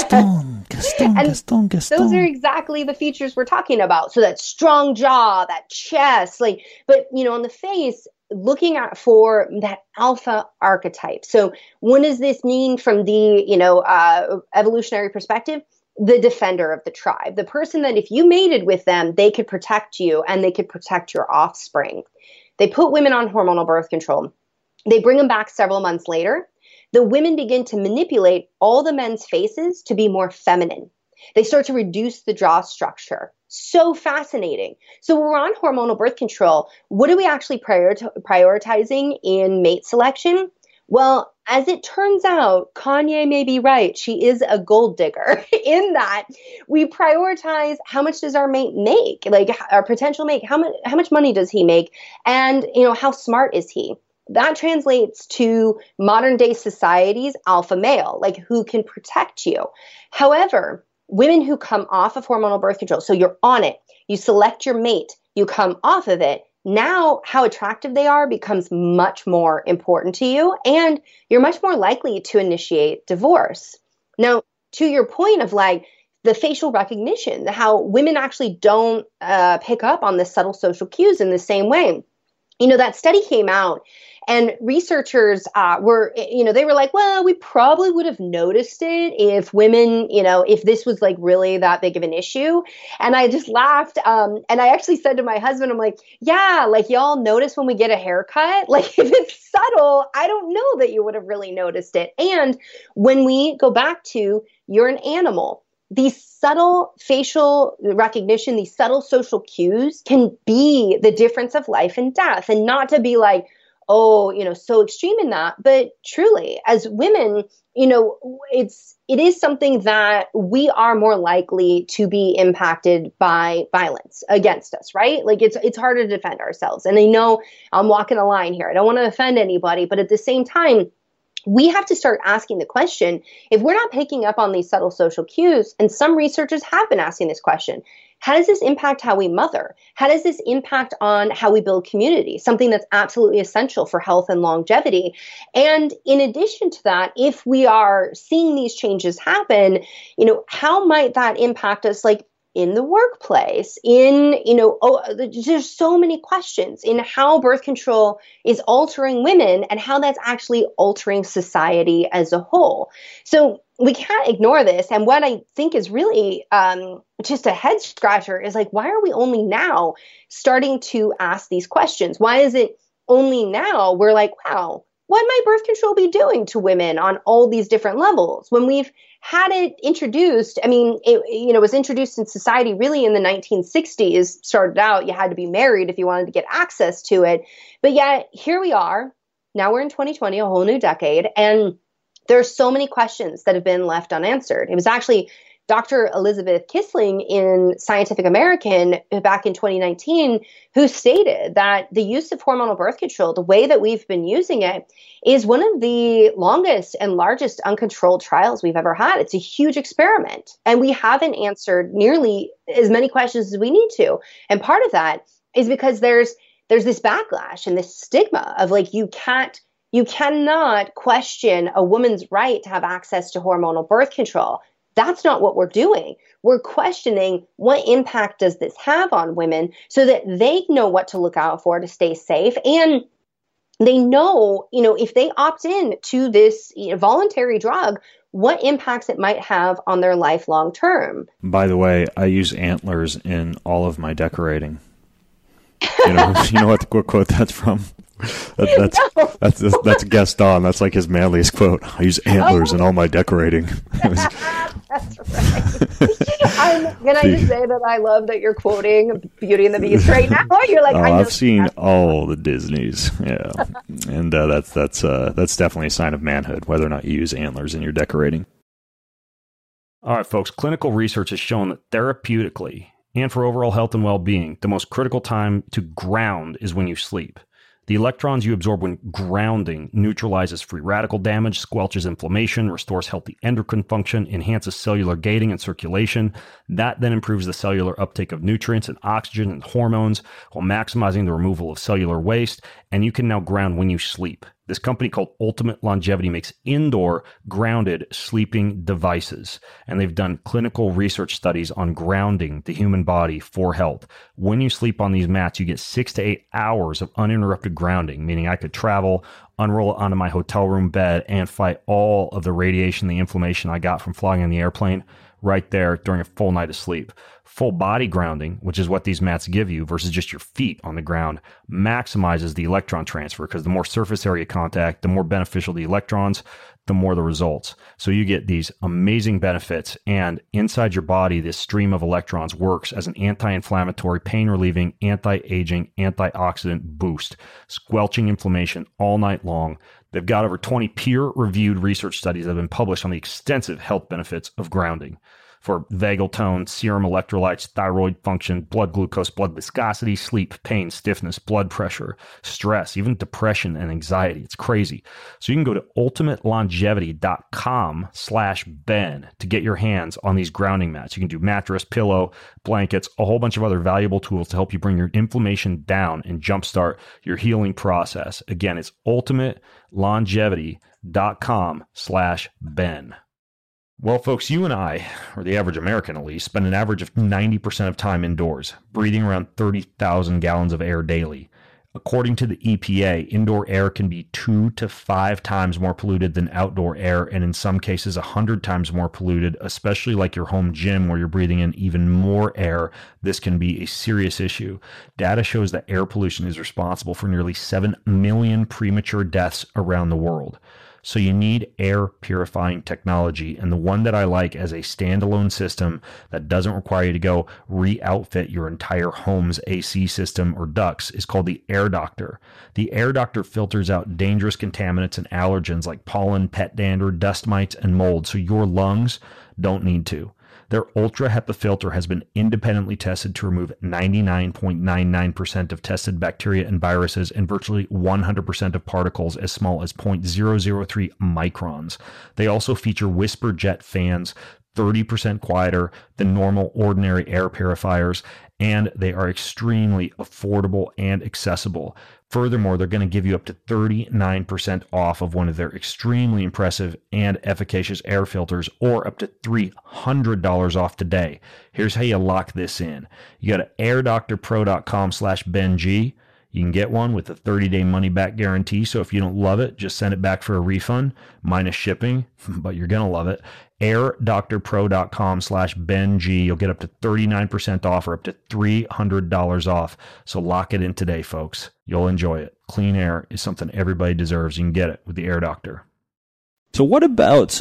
Those are exactly the features we're talking about. So that strong jaw, that chest, but on the face, looking at for that alpha archetype. So what does this mean from the, evolutionary perspective? The defender of the tribe, the person that if you mated with them, they could protect you and they could protect your offspring. They put women on hormonal birth control. They bring them back several months later. The women begin to manipulate all the men's faces to be more feminine. They start to reduce the jaw structure. So fascinating. So when we're on hormonal birth control, what are we actually prioritizing in mate selection? Well, as it turns out, Kanye may be right. She is a gold digger in that we prioritize how much does our mate make, like our potential mate, how much money does he make? And, how smart is he? That translates to modern day society's alpha male, like who can protect you. However, women who come off of hormonal birth control, so you're on it, you select your mate, you come off of it, now how attractive they are becomes much more important to you, and you're much more likely to initiate divorce. Now, to your point of like the facial recognition, how women actually don't pick up on the subtle social cues in the same way. That study came out And researchers they were like, well, we probably would have noticed it if women, if this was like really that big of an issue. And I just laughed. And I actually said to my husband, I'm like, yeah, like y'all notice when we get a haircut, like if it's subtle, I don't know that you would have really noticed it. And when we go back to you're an animal, these subtle facial recognition, these subtle social cues can be the difference of life and death. And not to be like, oh, so extreme in that. But truly, as women, it is something that we are more likely to be impacted by violence against us, right? Like it's harder to defend ourselves. And I know I'm walking a line here. I don't want to offend anybody, but at the same time, we have to start asking the question, if we're not picking up on these subtle social cues, and some researchers have been asking this question, how does this impact how we mother? How does this impact on how we build community? Something that's absolutely essential for health and longevity. And in addition to that, if we are seeing these changes happen, how might that impact us, like in the workplace, there's so many questions in how birth control is altering women and how that's actually altering society as a whole. So we can't ignore this. And what I think is really just a head scratcher is like, why are we only now starting to ask these questions? Why is it only now we're like, wow, what might birth control be doing to women on all these different levels? When we've had it introduced, it was introduced in society really in the 1960s, started out, you had to be married if you wanted to get access to it. But yet here we are, now we're in 2020, a whole new decade, and there's so many questions that have been left unanswered. It was actually Dr. Elizabeth Kissling in Scientific American back in 2019 who stated that the use of hormonal birth control, the way that we've been using it, is one of the longest and largest uncontrolled trials we've ever had. It's a huge experiment, and we haven't answered nearly as many questions as we need to. And part of that is because there's this backlash and this stigma of like, you cannot question a woman's right to have access to hormonal birth control. That's not what we're doing. We're questioning what impact does this have on women so that they know what to look out for to stay safe. And they know, if they opt in to this voluntary drug, what impacts it might have on their life long term. By the way, I use antlers in all of my decorating. You know what quote that's from? That's Gaston. That's like his manliest quote. I use antlers in all my decorating. That's right. Can I just say that I love that you're quoting Beauty and the Beast right now? You're like, I've seen all the Disneys, yeah, and that's definitely a sign of manhood, whether or not you use antlers in your decorating. All right, folks. Clinical research has shown that therapeutically and for overall health and well-being, the most critical time to ground is when you sleep. The electrons you absorb when grounding neutralizes free radical damage, squelches inflammation, restores healthy endocrine function, enhances cellular gating and circulation. That then improves the cellular uptake of nutrients and oxygen and hormones while maximizing the removal of cellular waste. And you can now ground when you sleep. This company called Ultimate Longevity makes indoor grounded sleeping devices, and they've done clinical research studies on grounding the human body for health. When you sleep on these mats, you get 6 to 8 hours of uninterrupted grounding, meaning I could travel, unroll it onto my hotel room bed, and fight all of the radiation, the inflammation I got from flying in the airplane right there during a full night of sleep. Full body grounding, which is what these mats give you versus just your feet on the ground, maximizes the electron transfer because the more surface area contact, the more beneficial the electrons, the more the results. So you get these amazing benefits, and inside your body, this stream of electrons works as an anti-inflammatory, pain-relieving, anti-aging, antioxidant boost, squelching inflammation all night long. They've got over 20 peer-reviewed research studies that have been published on the extensive health benefits of grounding for vagal tone, serum electrolytes, thyroid function, blood glucose, blood viscosity, sleep, pain, stiffness, blood pressure, stress, even depression and anxiety. It's crazy. So you can go to ultimatelongevity.com/Ben to get your hands on these grounding mats. You can do mattress, pillow, blankets, a whole bunch of other valuable tools to help you bring your inflammation down and jumpstart your healing process. Again, it's ultimatelongevity.com/Ben. Well, folks, you and I, or the average American at least, spend an average of 90% of time indoors, breathing around 30,000 gallons of air daily. According to the EPA, indoor air can be 2 to 5 times more polluted than outdoor air, and in some cases 100 times more polluted, especially like your home gym where you're breathing in even more air. This can be a serious issue. Data shows that air pollution is responsible for nearly 7 million premature deaths around the world. So you need air purifying technology, and the one that I like as a standalone system that doesn't require you to go re-outfit your entire home's AC system or ducts is called the Air Doctor. The Air Doctor filters out dangerous contaminants and allergens like pollen, pet dander, dust mites, and mold, so your lungs don't need to. Their Ultra HEPA filter has been independently tested to remove 99.99% of tested bacteria and viruses and virtually 100% of particles as small as 0.003 microns. They also feature whisper jet fans, 30% quieter than normal ordinary air purifiers, and they are extremely affordable and accessible. Furthermore, they're going to give you up to 39% off of one of their extremely impressive and efficacious air filters, or up to $300 off today. Here's how you lock this in. You go to airdoctorpro.com/BenG. You can get one with a 30-day money-back guarantee, so if you don't love it, just send it back for a refund, minus shipping, but you're going to love it. airdoctorpro.com/BenG. You'll get up to 39% off or up to $300 off. So lock it in today, folks. You'll enjoy it. Clean air is something everybody deserves. You can get it with the Air Doctor. So what about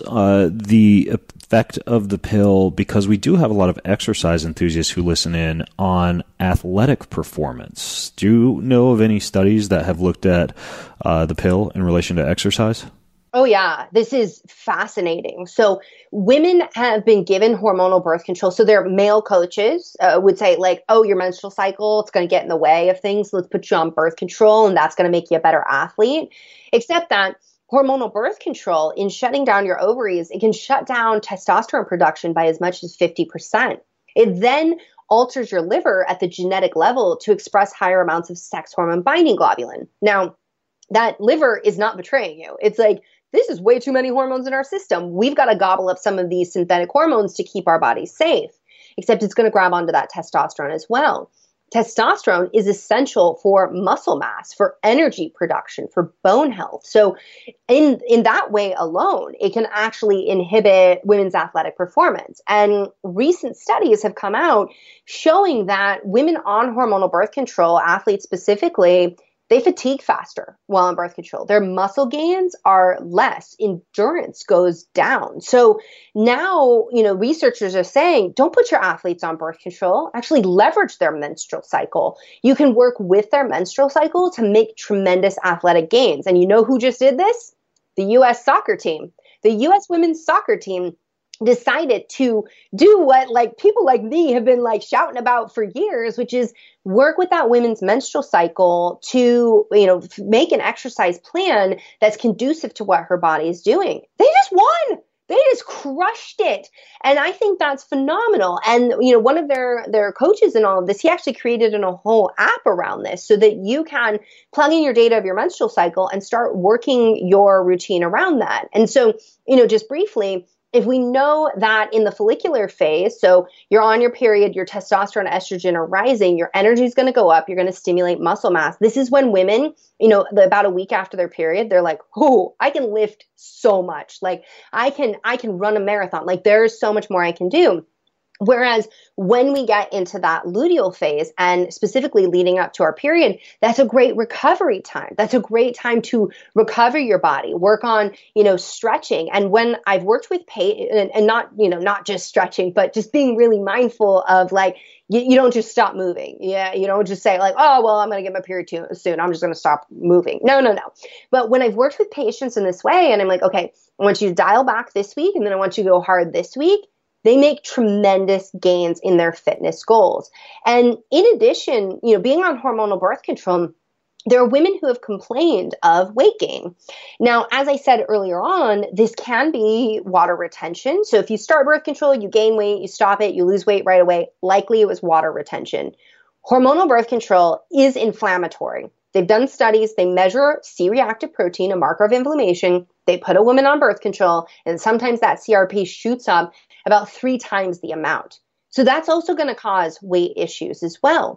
the effect of the pill, because we do have a lot of exercise enthusiasts who listen in, on athletic performance? Do you know of any studies that have looked at the pill in relation to exercise? Oh, yeah. This is fascinating. So women have been given hormonal birth control. So their male coaches would say, like, oh, your menstrual cycle, it's going to get in the way of things. Let's put you on birth control, and that's going to make you a better athlete. Except that hormonal birth control, in shutting down your ovaries, it can shut down testosterone production by as much as 50%. It then alters your liver at the genetic level to express higher amounts of sex hormone binding globulin. Now, that liver is not betraying you. It's like, this is way too many hormones in our system. We've got to gobble up some of these synthetic hormones to keep our bodies safe, except it's going to grab onto that testosterone as well. Testosterone is essential for muscle mass, for energy production, for bone health. So in that way alone, it can actually inhibit women's athletic performance. And recent studies have come out showing that women on hormonal birth control, athletes specifically, they fatigue faster while on birth control. Their muscle gains are less. Endurance goes down. So now, researchers are saying, don't put your athletes on birth control. Actually leverage their menstrual cycle. You can work with their menstrual cycle to make tremendous athletic gains. And you know who just did this? The U.S. soccer team. The U.S. women's soccer team decided to do what people like me have been shouting about for years, which is work with that women's menstrual cycle to, make an exercise plan that's conducive to what her body is doing. They just won. They just crushed it. And I think that's phenomenal. And, one of their coaches in all of this, he actually created a whole app around this so that you can plug in your data of your menstrual cycle and start working your routine around that. And so, just briefly, if we know that in the follicular phase, so you're on your period, your testosterone, estrogen are rising, your energy is going to go up, you're going to stimulate muscle mass. This is when women, about a week after their period, they're like, oh, I can lift so much. I can run a marathon. There's so much more I can do. Whereas when we get into that luteal phase, and specifically leading up to our period, that's a great recovery time. That's a great time to recover your body, work on, stretching. And when I've worked with and not just stretching, but just being really mindful of you don't just stop moving. Yeah. You don't just say oh, well, I'm going to get my period too soon, I'm just going to stop moving. No. But when I've worked with patients in this way, and I'm like, okay, I want you to dial back this week, and then I want you to go hard this week, they make tremendous gains in their fitness goals. And in addition, being on hormonal birth control, there are women who have complained of weight gain. Now, as I said earlier on, this can be water retention. So if you start birth control, you gain weight, you stop it, you lose weight right away, likely it was water retention. Hormonal birth control is inflammatory. They've done studies, they measure C-reactive protein, a marker of inflammation. They put a woman on birth control, and sometimes that CRP shoots up about 3 times the amount. So that's also going to cause weight issues as well.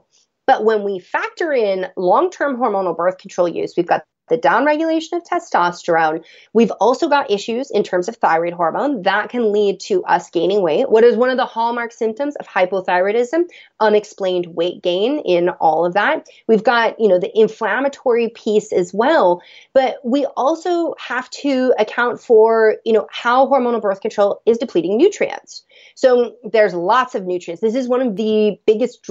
But when we factor in long-term hormonal birth control use, we've got the downregulation of testosterone. We've also got issues in terms of thyroid hormone that can lead to us gaining weight. What is one of the hallmark symptoms of hypothyroidism? Unexplained weight gain in all of that. We've got, the inflammatory piece as well, but we also have to account for, how hormonal birth control is depleting nutrients. So there's lots of nutrients. This is one of the biggest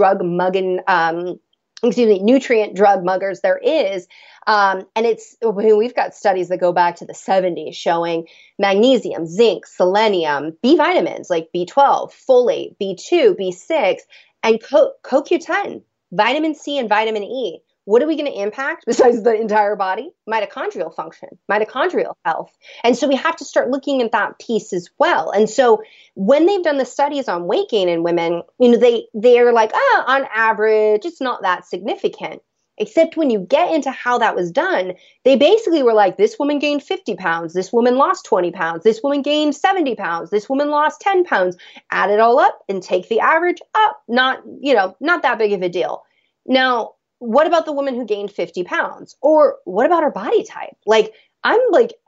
nutrient drug muggers there is. And we've got studies that go back to the 70s showing magnesium, zinc, selenium, B vitamins like B12, folate, B2, B6, and CoQ10, vitamin C and vitamin E. What are we going to impact besides the entire body? Mitochondrial function, mitochondrial health. And so we have to start looking at that piece as well. And so when they've done the studies on weight gain in women, they're like, on average, it's not that significant. Except when you get into how that was done, they basically were like, this woman gained 50 pounds, this woman lost 20 pounds, this woman gained 70 pounds, this woman lost 10 pounds. Add it all up and take the average up. Not that big of a deal. Now, what about the woman who gained 50 pounds? Or what about her body type? I'm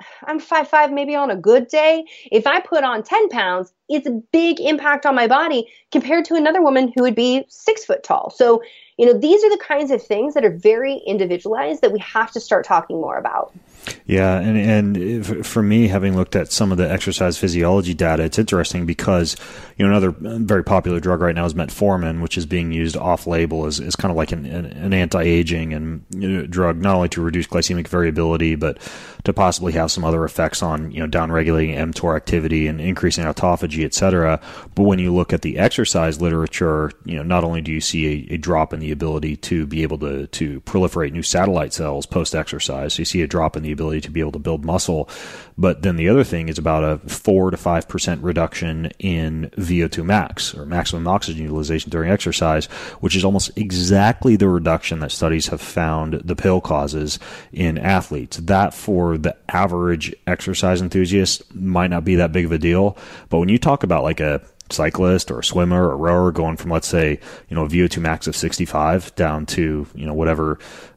5'5", maybe on a good day. If I put on 10 pounds, it's a big impact on my body compared to another woman who would be 6 foot tall. So, these are the kinds of things that are very individualized that we have to start talking more about. Yeah, and for me, having looked at some of the exercise physiology data, it's interesting because another very popular drug right now is metformin, which is being used off-label as kind of like an anti-aging and drug, not only to reduce glycemic variability, but to possibly have some other effects on downregulating mTOR activity and increasing autophagy, et cetera. But when you look at the exercise literature, not only do you see a drop in the ability to be able to proliferate new satellite cells post-exercise, so you see a drop in the ability to be able to build muscle. But then the other thing is about a 4 to 5% reduction in VO2 max, or maximum oxygen utilization during exercise, which is almost exactly the reduction that studies have found the pill causes in athletes. That for the average exercise enthusiast might not be that big of a deal. But when you talk about like a cyclist or a swimmer or a rower going from, let's say, a VO2 max of 65 down to, whatever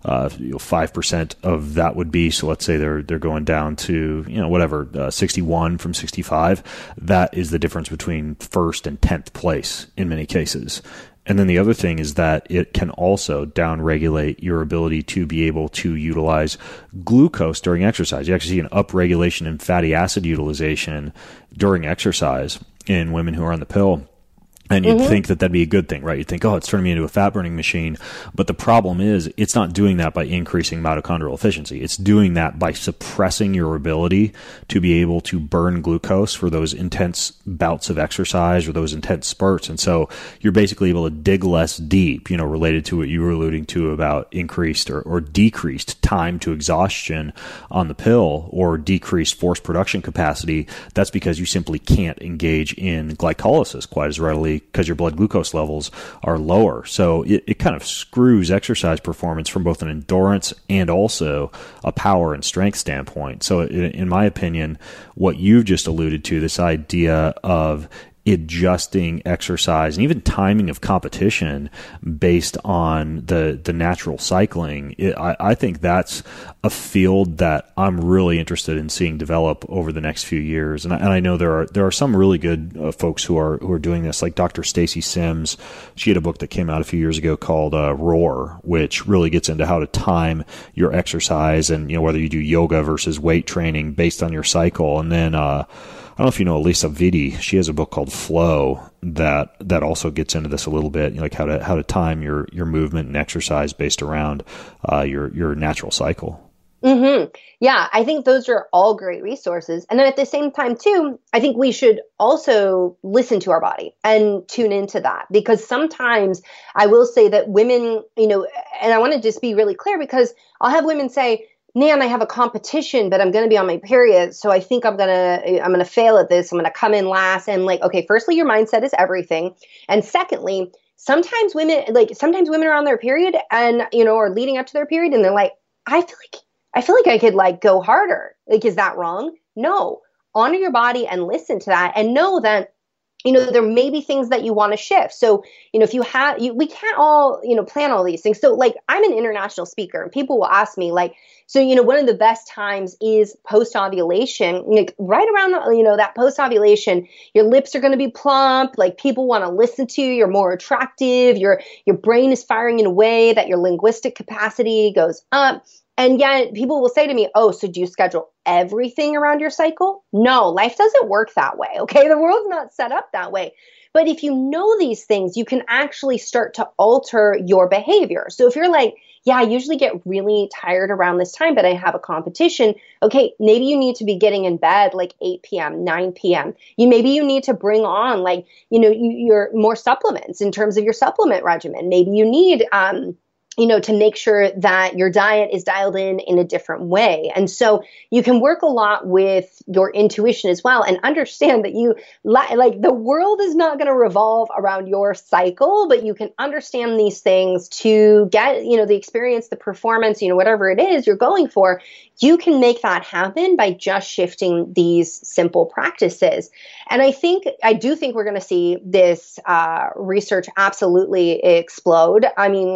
5% of that would be. So let's say they're going down to, 61 from 65. That is the difference between first and 10th place in many cases. And then the other thing is that it can also downregulate your ability to be able to utilize glucose during exercise. You actually see an upregulation in fatty acid utilization during exercise in women who are on the pill. And you'd think that that'd be a good thing, right? You'd think, it's turning me into a fat burning machine. But the problem is it's not doing that by increasing mitochondrial efficiency. It's doing that by suppressing your ability to be able to burn glucose for those intense bouts of exercise or those intense spurts. And so you're basically able to dig less deep, related to what you were alluding to about increased or decreased time to exhaustion on the pill or decreased force production capacity. That's because you simply can't engage in glycolysis quite as readily because your blood glucose levels are lower. So it kind of screws exercise performance from both an endurance and also a power and strength standpoint. So in my opinion, what you've just alluded to, this idea of adjusting exercise and even timing of competition based on the natural cycling, I think that's a field that I'm really interested in seeing develop over the next few years. And I know there are some really good folks who are doing this, like Dr. Stacy Sims. She had a book that came out a few years ago called Roar, which really gets into how to time your exercise and whether you do yoga versus weight training based on your cycle. And then I don't know if you know Elisa Vitti. She has a book called Flow that also gets into this a little bit, like how to time your movement and exercise based around your natural cycle. Mm-hmm. Yeah, I think those are all great resources. And then at the same time, too, I think we should also listen to our body and tune into that, because sometimes I will say that women, and I want to just be really clear, because I'll have women say, Nan, I have a competition, but I'm going to be on my period. So I think I'm going to fail at this. I'm going to come in last. And okay, firstly, your mindset is everything. And secondly, sometimes women are on their period and, are leading up to their period. And they're like, I feel like I could go harder. Is that wrong? No, honor your body and listen to that and know that there may be things that you want to shift. So, if you have, we can't all, plan all these things. So like, I'm an international speaker and people will ask me like, so, one of the best times is post-ovulation, like right around, that post-ovulation, your lips are going to be plump, like people want to listen to you, you're more attractive, your brain is firing in a way that your linguistic capacity goes up. And yet people will say to me, oh, so do you schedule everything around your cycle? No, life doesn't work that way. Okay. The world's not set up that way. But if you know these things, you can actually start to alter your behavior. So if you're like, yeah, I usually get really tired around this time, but I have a competition. Okay, maybe you need to be getting in bed like 8 p.m., 9 p.m. Maybe you need to bring on like, your more supplements in terms of your supplement regimen. Maybe you need, to make sure that your diet is dialed in a different way. And so you can work a lot with your intuition as well and understand that like the world is not going to revolve around your cycle, but you can understand these things to get, the experience, the performance, whatever it is you're going for. You can make that happen by just shifting these simple practices. And I do think we're going to see this research absolutely explode.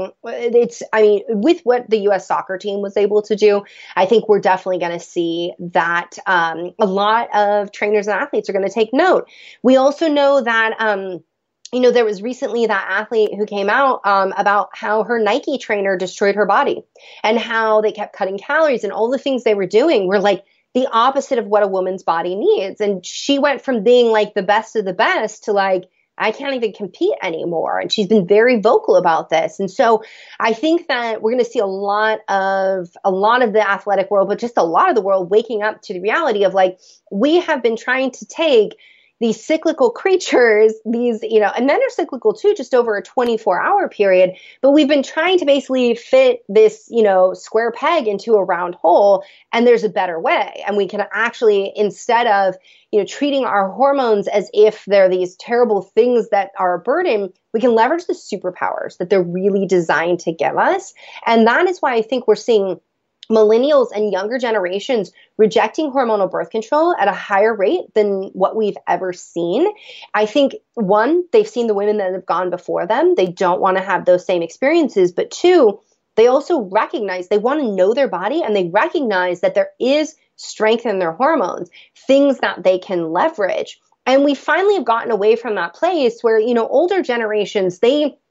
With what the U.S. soccer team was able to do, I think we're definitely going to see that a lot of trainers and athletes are going to take note. We also know that there was recently that athlete who came out about how her Nike trainer destroyed her body and how they kept cutting calories and all the things they were doing were like the opposite of what a woman's body needs. And she went from being like the best of the best to like, I can't even compete anymore. And she's been very vocal about this. And so I think that we're going to see a lot of the athletic world, but just a lot of the world waking up to the reality of like, we have been trying to take these cyclical creatures, and men are cyclical too, just over a 24-hour period. But we've been trying to basically fit this, square peg into a round hole. And there's a better way. And we can actually, instead of, treating our hormones as if they're these terrible things that are a burden, we can leverage the superpowers that they're really designed to give us. And that is why I think we're seeing millennials and younger generations rejecting hormonal birth control at a higher rate than what we've ever seen. I think, one, they've seen the women that have gone before them. They don't want to have those same experiences. But two, they also recognize they want to know their body and they recognize that there is strength in their hormones, things that they can leverage. And we finally have gotten away from that place where, older generations,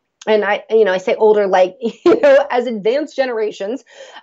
I say older, like, as advanced generations,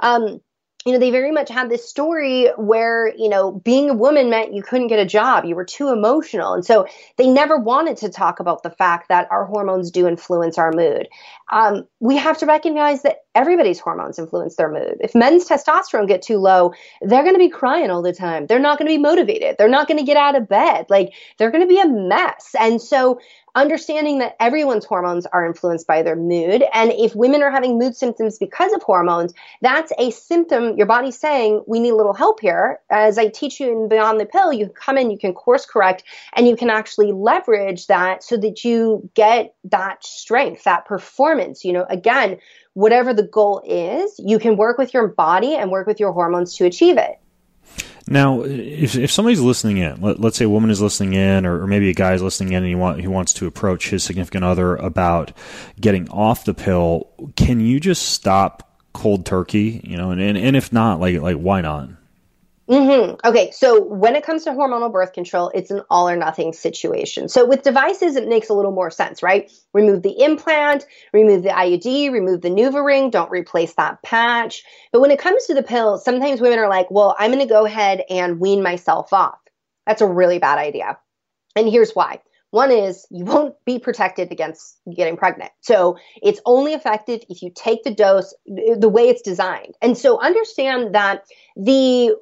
they very much had this story where, being a woman meant you couldn't get a job. You were too emotional. And so they never wanted to talk about the fact that our hormones do influence our mood. We have to recognize that everybody's hormones influence their mood. If men's testosterone get too low, they're going to be crying all the time. They're not going to be motivated. They're not going to get out of bed. Like, they're going to be a mess. And so understanding that everyone's hormones are influenced by their mood. And if women are having mood symptoms because of hormones, that's a symptom. Your body's saying, we need a little help here. As I teach you in Beyond the Pill, you come in, you can course correct, and you can actually leverage that so that you get that strength, that performance. Again, whatever the goal is, you can work with your body and work with your hormones to achieve it. Now, if somebody's listening in, let's say a woman is listening in, or maybe a guy is listening in and he wants to approach his significant other about getting off the pill, can you just stop cold turkey? And if not, like why not? Mm-hmm. Okay, so when it comes to hormonal birth control, it's an all or nothing situation. So with devices, it makes a little more sense, right? Remove the implant, remove the IUD, remove the NuvaRing, don't replace that patch. But when it comes to the pill, sometimes women are like, well, I'm going to go ahead and wean myself off. That's a really bad idea. And here's why. One is you won't be protected against getting pregnant. So it's only effective if you take the dose the way it's designed. And so understand that the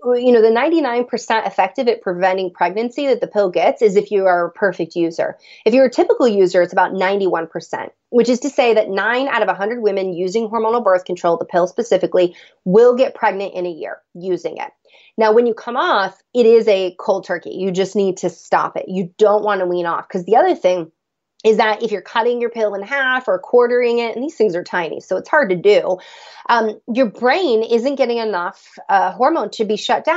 99% effective at preventing pregnancy that the pill gets is if you are a perfect user. If you're a typical user, it's about 91%, which is to say that 9 out of 100 women using hormonal birth control, the pill specifically, will get pregnant in a year using it. Now, when you come off, it is a cold turkey. You just need to stop it. You don't want to wean off, because the other thing is that if you're cutting your pill in half or quartering it, and these things are tiny, so it's hard to do, your brain isn't getting enough hormone to be shut down.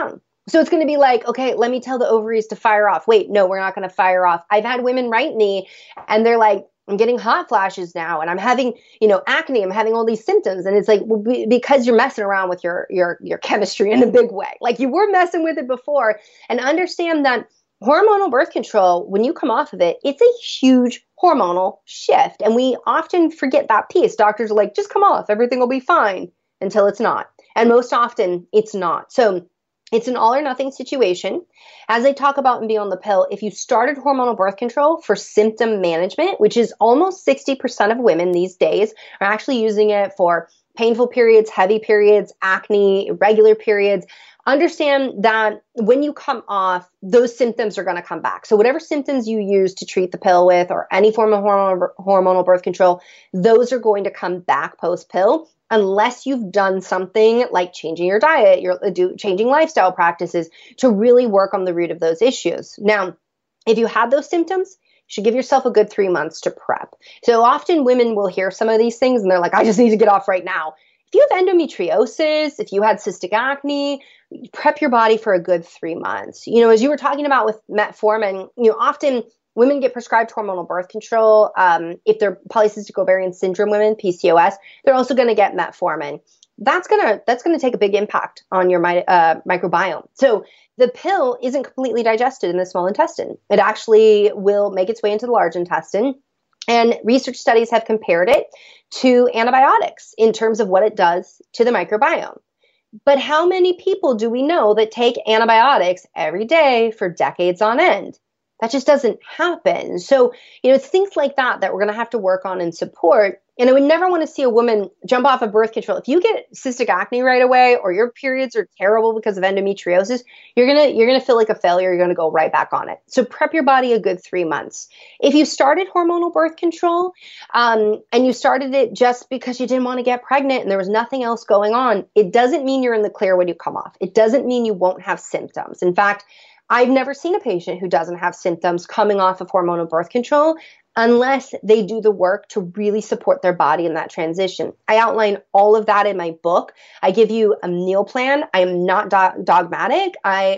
So it's going to be like, okay, let me tell the ovaries to fire off. Wait, no, we're not going to fire off. I've had women write me and they're like, I'm getting hot flashes now and I'm having, acne. I'm having all these symptoms. And it's like, well, because you're messing around with your chemistry in a big way. Like you were messing with it before. And understand that hormonal birth control, when you come off of it, it's a huge hormonal shift. And we often forget that piece. Doctors are like, just come off, everything will be fine, until it's not. And most often it's not. So it's an all or nothing situation. As I talk about in Beyond the Pill, if you started hormonal birth control for symptom management, which is almost 60% of women these days are actually using it for painful periods, heavy periods, acne, irregular periods, understand that when you come off, those symptoms are going to come back. So whatever symptoms you use to treat the pill with or any form of hormonal birth control, those are going to come back post-pill unless you've done something like changing your diet, changing lifestyle practices to really work on the root of those issues. Now, if you had those symptoms, you should give yourself a good 3 months to prep. So often women will hear some of these things and they're like, I just need to get off right now. If you have endometriosis, if you had cystic acne, prep your body for a good 3 months. As you were talking about with metformin, often women get prescribed hormonal birth control. If they're polycystic ovarian syndrome women, PCOS, they're also going to get metformin. That's gonna take a big impact on your microbiome. So the pill isn't completely digested in the small intestine. It actually will make its way into the large intestine. And research studies have compared it to antibiotics in terms of what it does to the microbiome. But how many people do we know that take antibiotics every day for decades on end? That just doesn't happen. So, it's things like that we're going to have to work on and support. And I would never want to see a woman jump off of birth control. If you get cystic acne right away, or your periods are terrible because of endometriosis, you're gonna feel like a failure. You're gonna go right back on it. So prep your body a good 3 months. If you started hormonal birth control, and you started it just because you didn't want to get pregnant and there was nothing else going on, it doesn't mean you're in the clear when you come off. It doesn't mean you won't have symptoms. In fact, I've never seen a patient who doesn't have symptoms coming off of hormonal birth control unless they do the work to really support their body in that transition. I outline all of that in my book. I give you a meal plan. I am not dogmatic.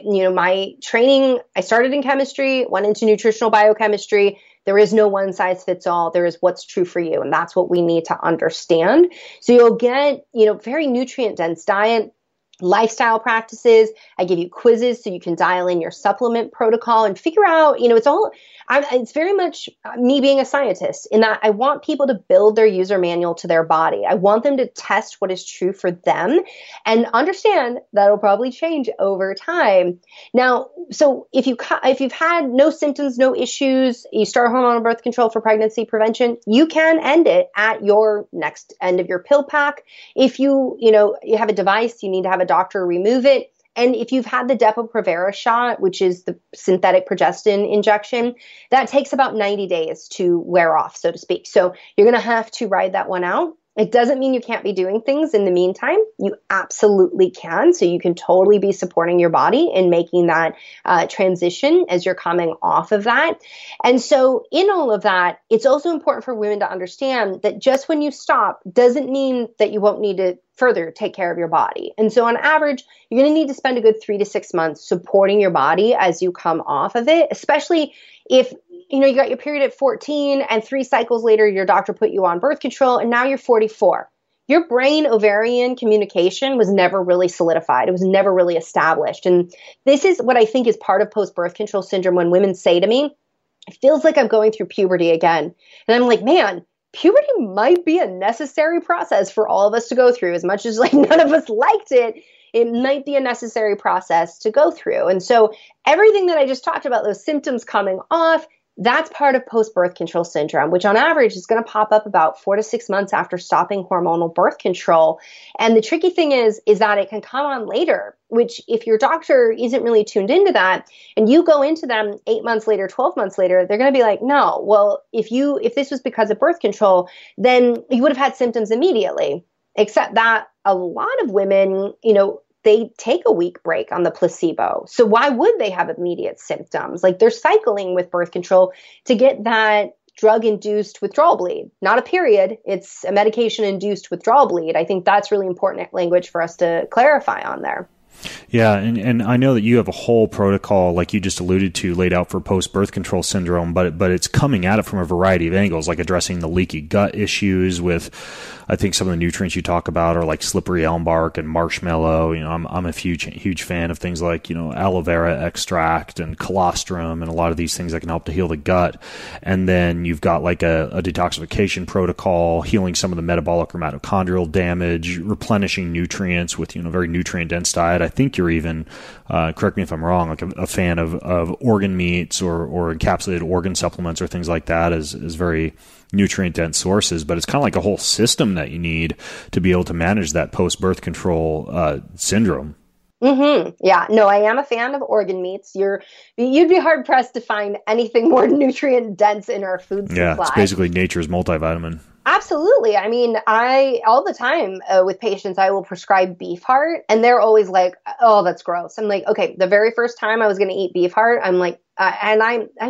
My training, I started in chemistry, went into nutritional biochemistry. There is no one size fits all. There is what's true for you. And that's what we need to understand. So you'll get, very nutrient dense diet, lifestyle practices. I give you quizzes so you can dial in your supplement protocol and figure out, it's very much me being a scientist in that I want people to build their user manual to their body. I want them to test what is true for them and understand that it'll probably change over time. Now, so if you've had no symptoms, no issues, you start hormonal birth control for pregnancy prevention, you can end it at your next end of your pill pack. If you have a device, you need to have a doctor remove it. And if you've had the Depo-Provera shot, which is the synthetic progestin injection, that takes about 90 days to wear off, so to speak. So you're going to have to ride that one out. It doesn't mean you can't be doing things in the meantime. You absolutely can. So you can totally be supporting your body in making that transition as you're coming off of that. And so in all of that, it's also important for women to understand that just when you stop doesn't mean that you won't need to further take care of your body. And so on average, you're going to need to spend a good 3 to 6 months supporting your body as you come off of it, especially if you got your period at 14 and 3 cycles later, your doctor put you on birth control and now you're 44. Your brain ovarian communication was never really solidified. It was never really established. And this is what I think is part of post-birth control syndrome when women say to me, it feels like I'm going through puberty again. And I'm like, man, puberty might be a necessary process for all of us to go through. As much as none of us liked it, it might be a necessary process to go through. And so everything that I just talked about, those symptoms coming off, that's part of post-birth control syndrome, which on average is going to pop up about 4 to 6 months after stopping hormonal birth control. And the tricky thing is that it can come on later, which if your doctor isn't really tuned into that and you go into them 8 months later, 12 months later, they're going to be like, no, well, if this was because of birth control, then you would have had symptoms immediately. Except that a lot of women, they take a week break on the placebo. So why would they have immediate symptoms? They're cycling with birth control to get that drug-induced withdrawal bleed. Not a period. It's a medication-induced withdrawal bleed. I think that's really important language for us to clarify on there. Yeah, and I know that you have a whole protocol, like you just alluded to, laid out for post-birth control syndrome, but it's coming at it from a variety of angles, like addressing the leaky gut issues with, I think some of the nutrients you talk about are like slippery elm bark and marshmallow. I'm a huge fan of things like, aloe vera extract and colostrum and a lot of these things that can help to heal the gut. And then you've got like a detoxification protocol, healing some of the metabolic or mitochondrial damage, replenishing nutrients with, very nutrient-dense diet. I think you're even, correct me if I'm wrong, like a fan of organ meats or encapsulated organ supplements or things like that as very nutrient-dense sources. But it's kind of like a whole system that you need to be able to manage that post-birth control syndrome. Mm-hmm. Yeah, no, I am a fan of organ meats. You'd be hard pressed to find anything more nutrient dense in our food supply. Yeah, it's basically nature's multivitamin. Absolutely. I mean, all the time with patients, I will prescribe beef heart, and they're always like, "Oh, that's gross." I'm like, okay. The very first time I was going to eat beef heart, I'm like, and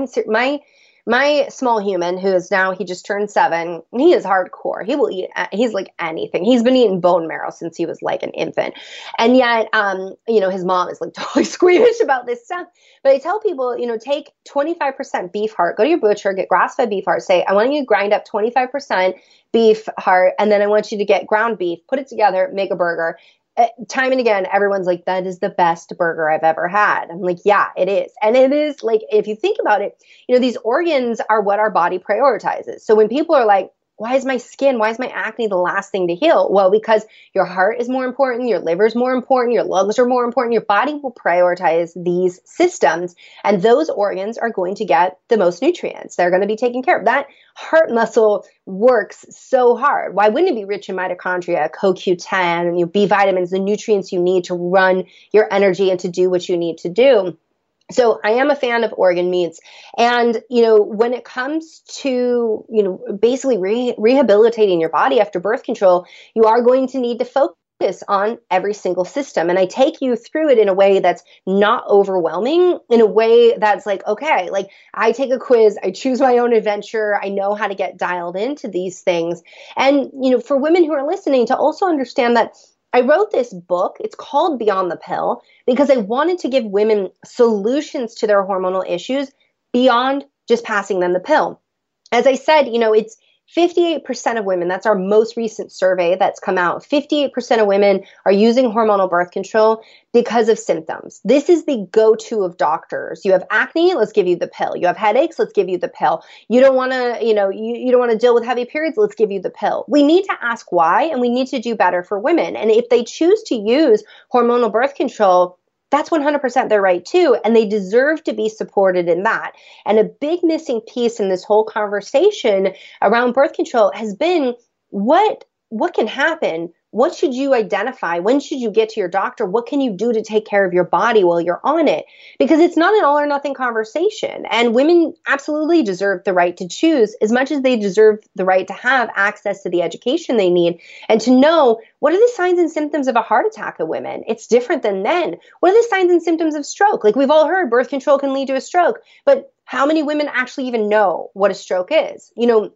my small human, who is now, he just turned 7, he is hardcore. He will eat, he's like anything. He's been eating bone marrow since he was like an infant. And yet, his mom is like totally squeamish about this stuff. But I tell people, take 25% beef heart, go to your butcher, get grass-fed beef heart, say, I want you to grind up 25% beef heart, and then I want you to get ground beef, put it together, make a burger. Time and again, everyone's like, that is the best burger I've ever had. I'm like, yeah, it is. And it is like, if you think about it, these organs are what our body prioritizes. So when people are like, why is my acne the last thing to heal? Well, because your heart is more important, your liver is more important, your lungs are more important, your body will prioritize these systems, and those organs are going to get the most nutrients. They're going to be taken care of. That heart muscle works so hard. Why wouldn't it be rich in mitochondria, CoQ10, and B vitamins, the nutrients you need to run your energy and to do what you need to do? So I am a fan of organ meats. And, when it comes to, basically rehabilitating your body after birth control, you are going to need to focus on every single system. And I take you through it in a way that's not overwhelming, in a way that's like, okay, like I take a quiz, I choose my own adventure, I know how to get dialed into these things. And, for women who are listening, to also understand that I wrote this book, it's called Beyond the Pill, because I wanted to give women solutions to their hormonal issues beyond just passing them the pill. As I said, it's 58% of women, that's our most recent survey that's come out, 58% of women are using hormonal birth control because of symptoms. This is the go-to of doctors. You have acne, let's give you the pill. You have headaches, let's give you the pill. You don't want to, you don't want to deal with heavy periods, let's give you the pill. We need to ask why, and we need to do better for women. And if they choose to use hormonal birth control, that's 100% their right too, and they deserve to be supported in that. And a big missing piece in this whole conversation around birth control has been what can happen? What should you identify? When should you get to your doctor? What can you do to take care of your body while you're on it? Because it's not an all or nothing conversation. And women absolutely deserve the right to choose as much as they deserve the right to have access to the education they need and to know what are the signs and symptoms of a heart attack in women. It's different than men. What are the signs and symptoms of stroke? Like we've all heard birth control can lead to a stroke, but how many women actually even know what a stroke is?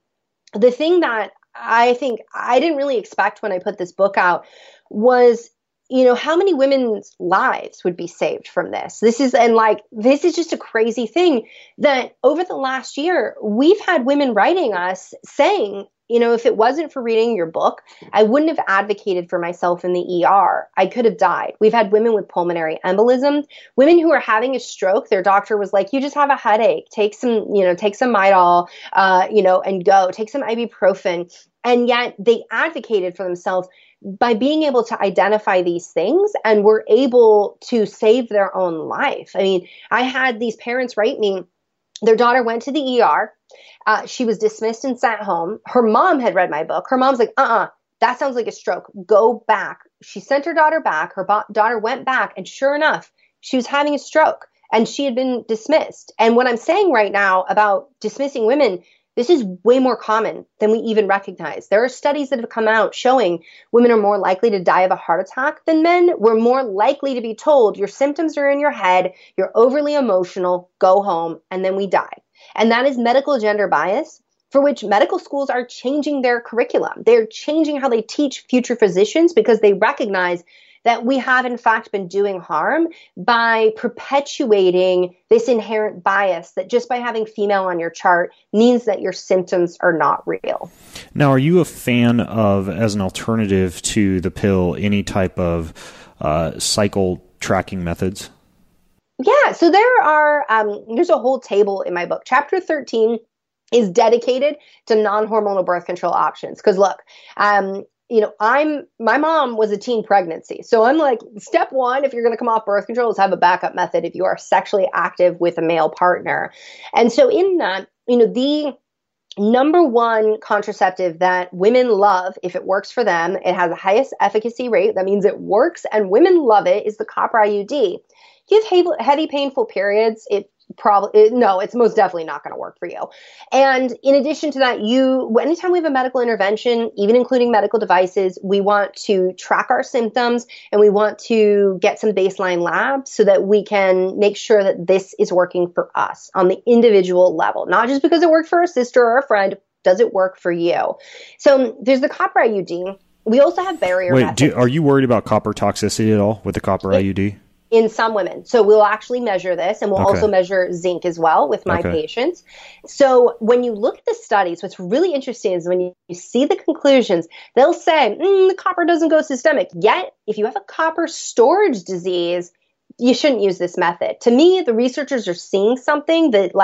The thing that I think I didn't really expect when I put this book out was, how many women's lives would be saved from this? This is just a crazy thing that over the last year, we've had women writing us saying, if it wasn't for reading your book, I wouldn't have advocated for myself in the ER. I could have died. We've had women with pulmonary embolism, women who are having a stroke. Their doctor was like, you just have a headache. Take some Midol, and go. Take some ibuprofen. And yet they advocated for themselves by being able to identify these things and were able to save their own life. I mean, I had these parents write me, their daughter went to the ER. She was dismissed and sent home. Her mom had read my book. Her mom's like, that sounds like a stroke. Go back. She sent her daughter back. Her daughter went back. And sure enough, she was having a stroke and she had been dismissed. And what I'm saying right now about dismissing women, this is way more common than we even recognize. There are studies that have come out showing women are more likely to die of a heart attack than men. We're more likely to be told your symptoms are in your head, you're overly emotional, go home, and then we die. And that is medical gender bias for which medical schools are changing their curriculum. They're changing how they teach future physicians because they recognize that we have in fact been doing harm by perpetuating this inherent bias that just by having female on your chart means that your symptoms are not real. Now, are you a fan of, as an alternative to the pill, any type of cycle tracking methods? Yeah, so there's a whole table in my book. Chapter 13 is dedicated to non-hormonal birth control options. Because look, my mom was a teen pregnancy. So I'm like, step one, if you're going to come off birth control, is have a backup method if you are sexually active with a male partner. And so in that, the number one contraceptive that women love, if it works for them, it has the highest efficacy rate. That means it works and women love it, is the copper IUD. You have heavy, painful periods, it's most definitely not going to work for you. And in addition to that, anytime we have a medical intervention, even including medical devices, we want to track our symptoms and we want to get some baseline labs so that we can make sure that this is working for us on the individual level, not just because it worked for a sister or a friend. Does it work for you? So there's the copper IUD. We also have barrier methods. Are you worried about copper toxicity at all with the copper IUD? In some women. So we'll actually measure this, and we'll also measure zinc as well with my patients. So when you look at the studies, what's really interesting is when you see the conclusions, they'll say, the copper doesn't go systemic. Yet, if you have a copper storage disease, you shouldn't use this method. To me, the researchers are seeing something that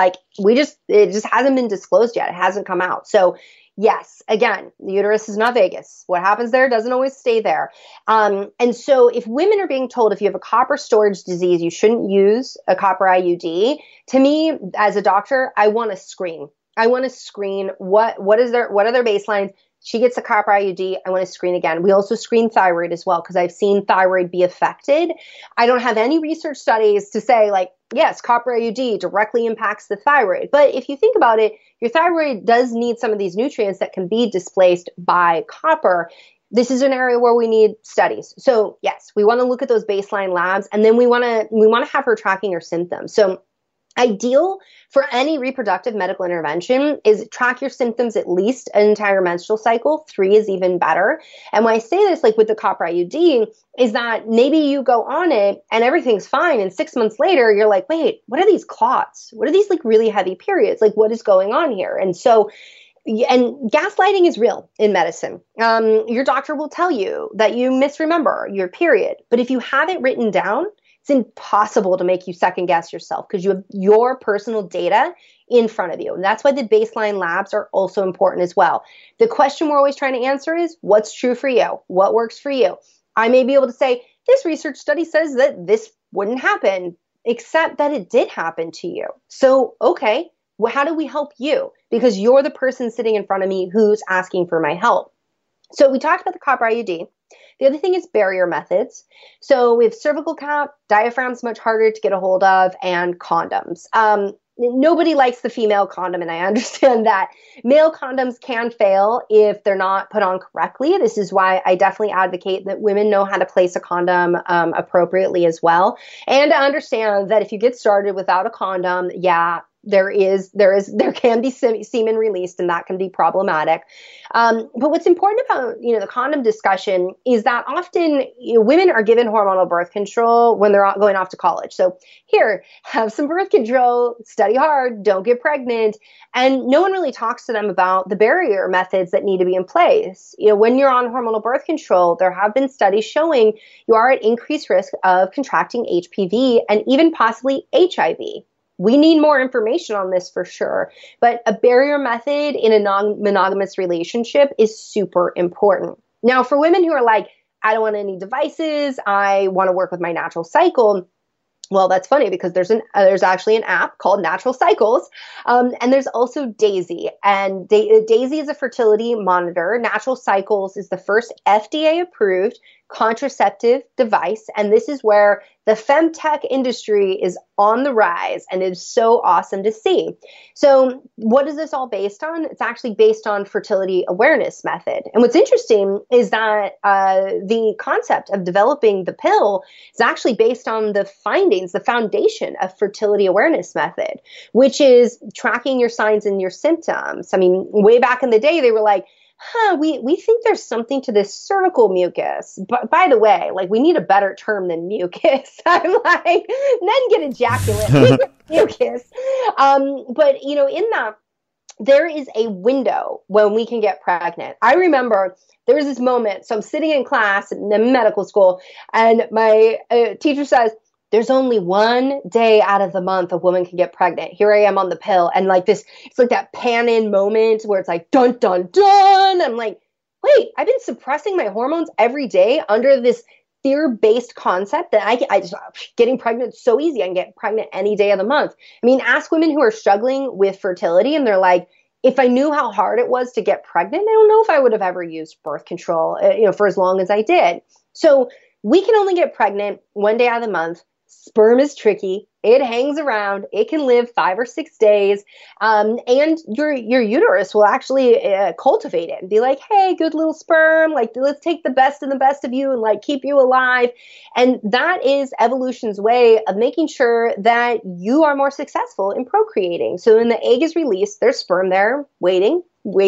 it just hasn't been disclosed yet. It hasn't come out. So yes, again, the uterus is not Vegas. What happens there doesn't always stay there. And so if women are being told if you have a copper storage disease, you shouldn't use a copper IUD, to me, as a doctor, I want to screen. I want to screen what are their baselines. She gets a copper IUD. I want to screen again. We also screen thyroid as well because I've seen thyroid be affected. I don't have any research studies to say yes, copper IUD directly impacts the thyroid. But if you think about it, your thyroid does need some of these nutrients that can be displaced by copper. This is an area where we need studies. So yes, we want to look at those baseline labs, and then we want to have her tracking her symptoms. So ideal for any reproductive medical intervention is track your symptoms at least an entire menstrual cycle. 3 is even better. And when I say this, with the copper IUD, is that maybe you go on it and everything's fine. And 6 months later, you're like, wait, what are these clots? What are these really heavy periods? What is going on here? And so, and gaslighting is real in medicine. Your doctor will tell you that you misremember your period. But if you have it written down, it's impossible to make you second guess yourself because you have your personal data in front of you. And that's why the baseline labs are also important as well. The question we're always trying to answer is, what's true for you? What works for you? I may be able to say, this research study says that this wouldn't happen, except that it did happen to you. So, okay, well, how do we help you? Because you're the person sitting in front of me who's asking for my help. So we talked about the copper IUD. The other thing is barrier methods. So we have cervical cap, diaphragm's much harder to get a hold of, and condoms. Nobody likes the female condom, and I understand that. Male condoms can fail if they're not put on correctly. This is why I definitely advocate that women know how to place a condom appropriately as well. And I understand that if you get started without a condom, there can be semen released, and that can be problematic. But what's important about, the condom discussion is that often women are given hormonal birth control when they're going off to college. So here, have some birth control, study hard, don't get pregnant. And no one really talks to them about the barrier methods that need to be in place. When you're on hormonal birth control, there have been studies showing you are at increased risk of contracting HPV and even possibly HIV. We need more information on this for sure, but a barrier method in a non-monogamous relationship is super important. Now, for women who are like, I don't want any devices, I want to work with my natural cycle, well, that's funny because there's actually an app called Natural Cycles, and there's also Daisy. And Daisy is a fertility monitor. Natural Cycles is the first FDA-approved contraceptive device. And this is where the femtech industry is on the rise, and it's so awesome to see. So what is this all based on? It's actually based on fertility awareness method. And what's interesting is that the concept of developing the pill is actually based on the findings, the foundation of fertility awareness method, which is tracking your signs and your symptoms. I mean, way back in the day, they were like, we think there's something to this cervical mucus. But by the way, like, we need a better term than mucus. I'm like, men get ejaculate, we get mucus. But, you know, in that, there is a window when we can get pregnant. I remember there was this moment. So I'm sitting in class in medical school, and my teacher says, there's only one day out of the month a woman can get pregnant. Here I am on the pill. And like this, it's like that pan-in moment where it's like, dun, dun, dun. I'm like, wait, I've been suppressing my hormones every day under this fear-based concept that I just getting pregnant so easy. I can get pregnant any day of the month. I mean, ask women who are struggling with fertility, and they're like, if I knew how hard it was to get pregnant, I don't know if I would have ever used birth control, for as long as I did. So we can only get pregnant one day out of the month. Sperm is tricky. It hangs around. It can live 5 or 6 days. And your uterus will actually cultivate it and be like, hey, good little sperm. Like, let's take the best of you and like keep you alive. And that is evolution's way of making sure that you are more successful in procreating. So when the egg is released, there's sperm there waiting.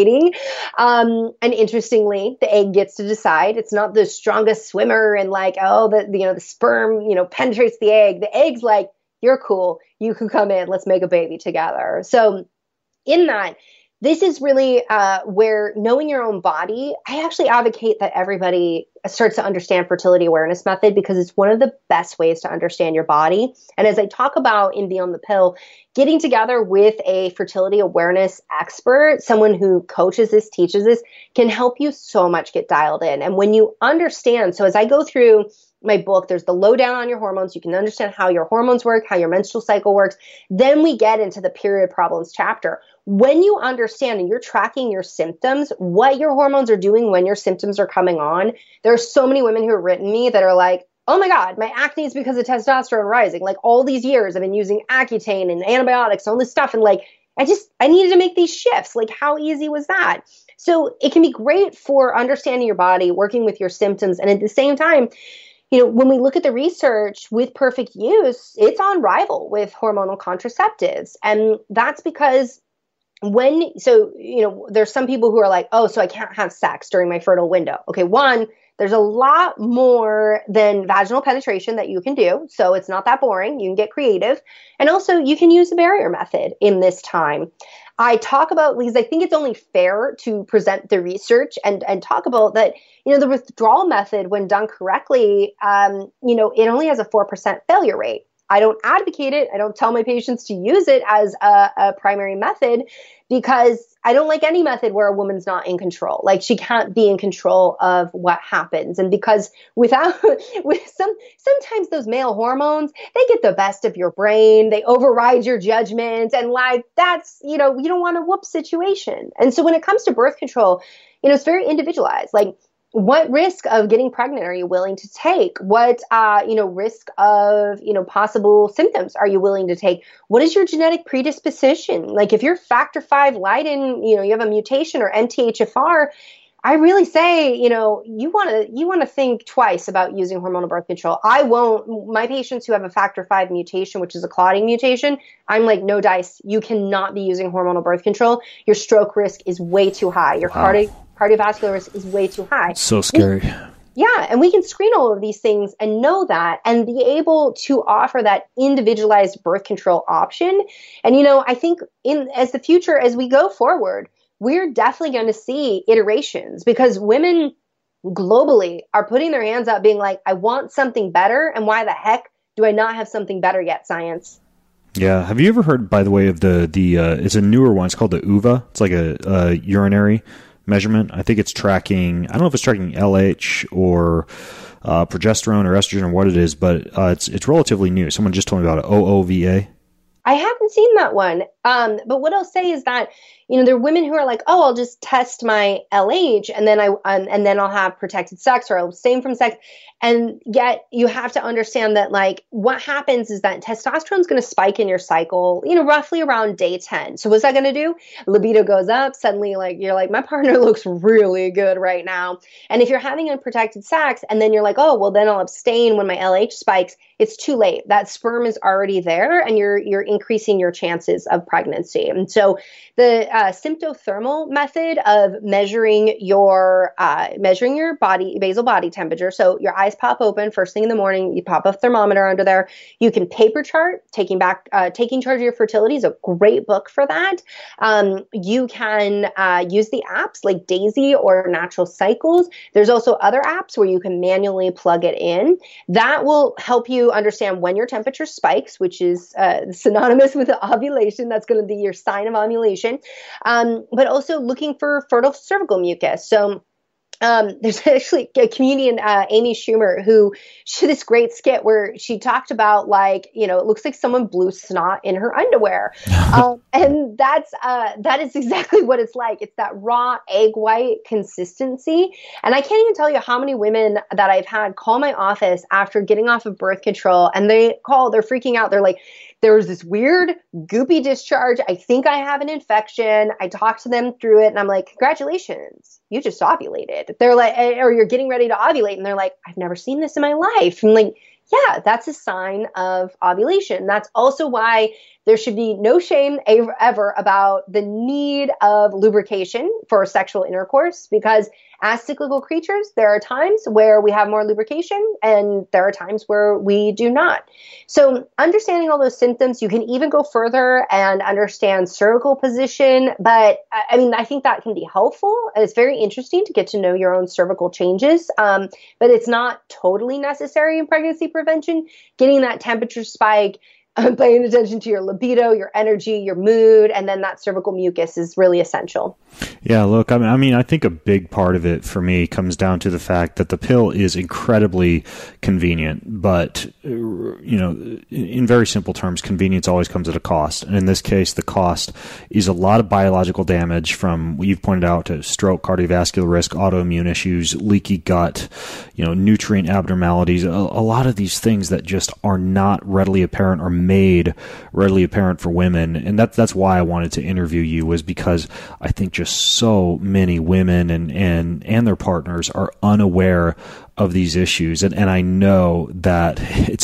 And interestingly, the egg gets to decide. It's not the strongest swimmer and like, the sperm, penetrates the egg. The egg's like, you're cool. You can come in. Let's make a baby together. So in that, this is really where knowing your own body, I actually advocate that everybody starts to understand fertility awareness method, because it's one of the best ways to understand your body. And as I talk about in Beyond the Pill, getting together with a fertility awareness expert, someone who coaches this, teaches this, can help you so much get dialed in. And when you understand, so as I go through my book, there's the lowdown on your hormones. You can understand how your hormones work, how your menstrual cycle works. Then we get into the period problems chapter. When you understand and you're tracking your symptoms, what your hormones are doing when your symptoms are coming on, there are so many women who have written me that are like, oh my God, my acne is because of testosterone rising. Like, all these years I've been using Accutane and antibiotics and all this stuff. And like, I needed to make these shifts. Like, how easy was that? So it can be great for understanding your body, working with your symptoms. And at the same time, when we look at the research with perfect use, it's on rival with hormonal contraceptives. And that's because there's some people who are like, oh, so I can't have sex during my fertile window. Okay, one, there's a lot more than vaginal penetration that you can do. So it's not that boring. You can get creative. And also you can use the barrier method in this time. I talk about, because I think it's only fair to present the research and talk about that, the withdrawal method, when done correctly, it only has a 4% failure rate. I don't advocate it. I don't tell my patients to use it as a primary method, because I don't like any method where a woman's not in control. Like, she can't be in control of what happens. And because sometimes those male hormones, they get the best of your brain. They override your judgment. And like, that's, you don't want a whoop situation. And so when it comes to birth control, it's very individualized. Like, what risk of getting pregnant are you willing to take? What, risk of, possible symptoms are you willing to take? What is your genetic predisposition? Like, if you're factor V Leiden, you have a mutation, or MTHFR, I really say, you want to think twice about using hormonal birth control. I won't. My patients who have a factor V mutation, which is a clotting mutation, I'm like, no dice. You cannot be using hormonal birth control. Your stroke risk is way too high. Your cardiovascular risk is way too high. So scary. Yeah. And we can screen all of these things and know that, and be able to offer that individualized birth control option. And, I think as the future, as we go forward, we're definitely going to see iterations, because women globally are putting their hands up being like, I want something better. And why the heck do I not have something better yet, science? Yeah. Have you ever heard, by the way, of the it's a newer one. It's called the UVA. It's like a urinary measurement. I think it's tracking, I don't know if it's tracking LH or progesterone or estrogen or what it is, but it's relatively new. Someone just told me about it. OOVA. I haven't seen that one. But what I'll say is that, there are women who are like, oh, I'll just test my LH and then I'll have protected sex, or I'll abstain from sex. And yet you have to understand that, like, what happens is that testosterone is going to spike in your cycle, roughly around day 10. So what's that going to do? Libido goes up. Suddenly, like, you're like, my partner looks really good right now. And if you're having unprotected sex and then you're like, oh, well, then I'll abstain when my LH spikes, it's too late. That sperm is already there and you're increasing your chances of pregnancy. And so the symptothermal method of measuring your body basal body temperature. So your eyes pop open first thing in the morning. You pop a thermometer under there. You can paper chart. Taking Charge of Your Fertility is a great book for that. You can use the apps like Daisy or Natural Cycles. There's also other apps where you can manually plug it in. That will help you understand when your temperature spikes, which is synonymous with ovulation. That's going to be your sign of ovulation. But also looking for fertile cervical mucus. So there's actually a comedian, Amy Schumer, who did this great skit where she talked about, like, it looks like someone blew snot in her underwear. And that is exactly what it's like. It's that raw egg white consistency. And I can't even tell you how many women that I've had call my office after getting off of birth control, and they're freaking out. They're like, there was this weird goopy discharge. I think I have an infection. I talked to them through it and I'm like, congratulations, you just ovulated. They're like, or you're getting ready to ovulate. And they're like, I've never seen this in my life. I'm like, yeah, that's a sign of ovulation. That's also why there should be no shame ever about the need of lubrication for sexual intercourse, because as cyclical creatures, there are times where we have more lubrication and there are times where we do not. So understanding all those symptoms, you can even go further and understand cervical position. But I think that can be helpful. It's very interesting to get to know your own cervical changes. But it's not totally necessary in pregnancy prevention. Getting that temperature spike, paying attention to your libido, your energy, your mood, and then that cervical mucus is really essential. Yeah, look, I think a big part of it for me comes down to the fact that the pill is incredibly convenient, but, in very simple terms, convenience always comes at a cost. And in this case, the cost is a lot of biological damage from what you've pointed out to stroke, cardiovascular risk, autoimmune issues, leaky gut, nutrient abnormalities, a lot of these things that just are not readily apparent or made readily apparent for women. And that's why I wanted to interview you, was because I think just so many women and their partners are unaware of these issues. And I know that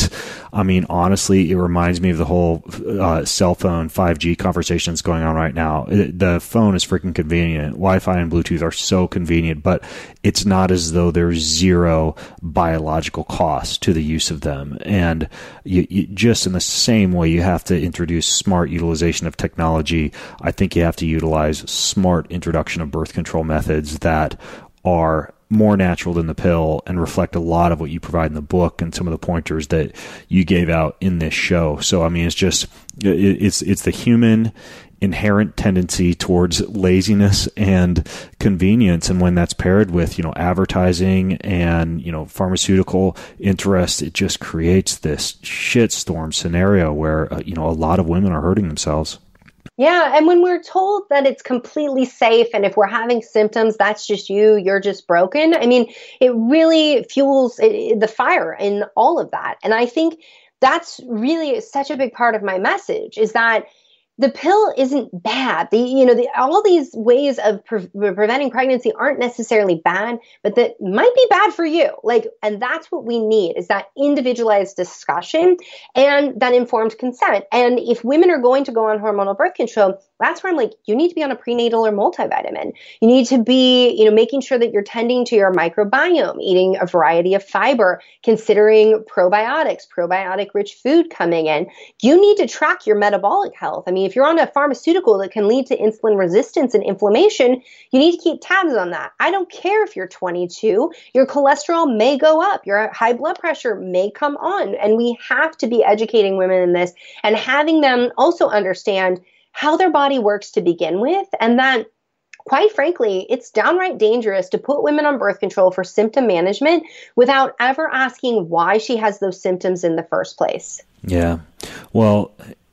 honestly, it reminds me of the whole cell phone 5G conversations going on right now. The phone is freaking convenient. Wi-Fi and Bluetooth are so convenient, but it's not as though there's zero biological cost to the use of them. And you just in the same way you have to introduce smart utilization of technology, I think you have to utilize smart introduction of birth control methods that are more natural than the pill and reflect a lot of what you provide in the book and some of the pointers that you gave out in this show. So, it's just, it's the human inherent tendency towards laziness and convenience. And when that's paired with, advertising and, pharmaceutical interest, it just creates this shitstorm scenario where, a lot of women are hurting themselves. Yeah. And when we're told that it's completely safe and if we're having symptoms, that's just you're just broken. It really fuels the fire in all of that. And I think that's really such a big part of my message, is that the pill isn't bad. All these ways of preventing pregnancy aren't necessarily bad, but that might be bad for you. And that's what we need, is that individualized discussion and that informed consent. And if women are going to go on hormonal birth control, that's where I'm like, you need to be on a prenatal or multivitamin. You need to be, making sure that you're tending to your microbiome, eating a variety of fiber, considering probiotic rich food coming in. You need to track your metabolic health. If you're on a pharmaceutical that can lead to insulin resistance and inflammation, you need to keep tabs on that. I don't care if you're 22, your cholesterol may go up, your high blood pressure may come on, and we have to be educating women in this and having them also understand how their body works to begin with, and that, quite frankly, it's downright dangerous to put women on birth control for symptom management without ever asking why she has those symptoms in the first place. Yeah. Well,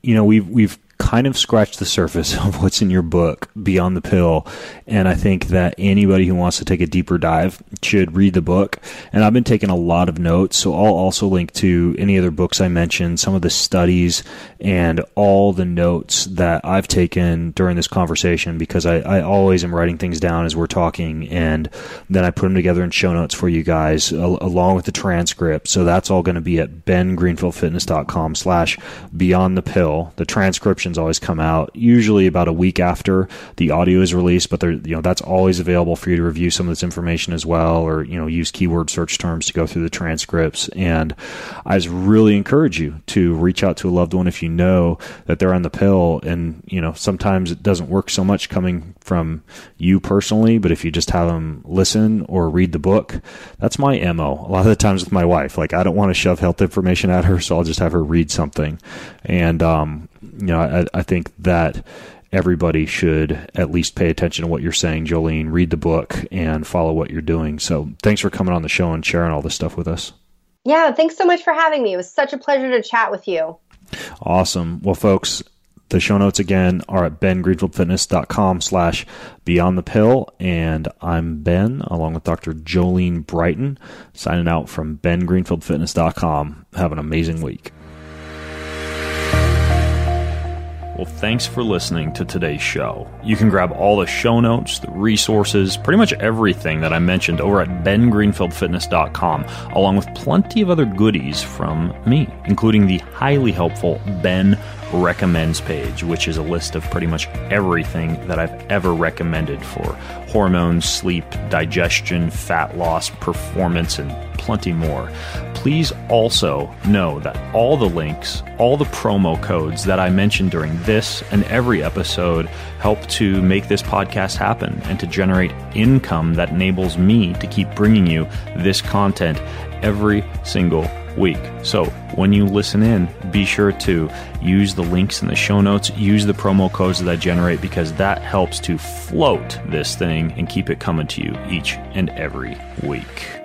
we've kind of scratched the surface of what's in your book, Beyond the Pill. And I think that anybody who wants to take a deeper dive should read the book. And I've been taking a lot of notes, so I'll also link to any other books I mentioned, some of the studies, and all the notes that I've taken during this conversation, because I always am writing things down as we're talking, and then I put them together in show notes for you guys, along with the transcript. So that's all going to be at bengreenfieldfitness.com/beyondthepill. The transcriptions always come out usually about a week after the audio is released, but that's always available for you to review some of this information as well, or use keyword search terms to go through the transcripts. And I just really encourage you to reach out to a loved one if you know that they're on the pill. And sometimes it doesn't work so much coming from you personally, but if you just have them listen or read the book, that's my MO a lot of the times with my wife. Like, I don't want to shove health information at her, so I'll just have her read something. And I think that everybody should at least pay attention to what you're saying, Jolene, read the book, and follow what you're doing. So thanks for coming on the show and sharing all this stuff with us. Yeah, thanks so much for having me. It was such a pleasure to chat with you. Awesome. Well, folks, the show notes again are at bengreenfieldfitness.com/beyondthepill. And I'm Ben, along with Dr. Jolene Brighton, signing out from bengreenfieldfitness.com. Have an amazing week. Well, thanks for listening to today's show. You can grab all the show notes, the resources, pretty much everything that I mentioned over at bengreenfieldfitness.com, along with plenty of other goodies from me, including the highly helpful Ben Recommends page, which is a list of pretty much everything that I've ever recommended for hormones, sleep, digestion, fat loss, performance, and plenty more. Please also know that all the links, all the promo codes that I mentioned during this and every episode help to make this podcast happen and to generate income that enables me to keep bringing you this content every single week. So when you listen in, be sure to use the links in the show notes, use the promo codes that I generate, because that helps to float this thing and keep it coming to you each and every week.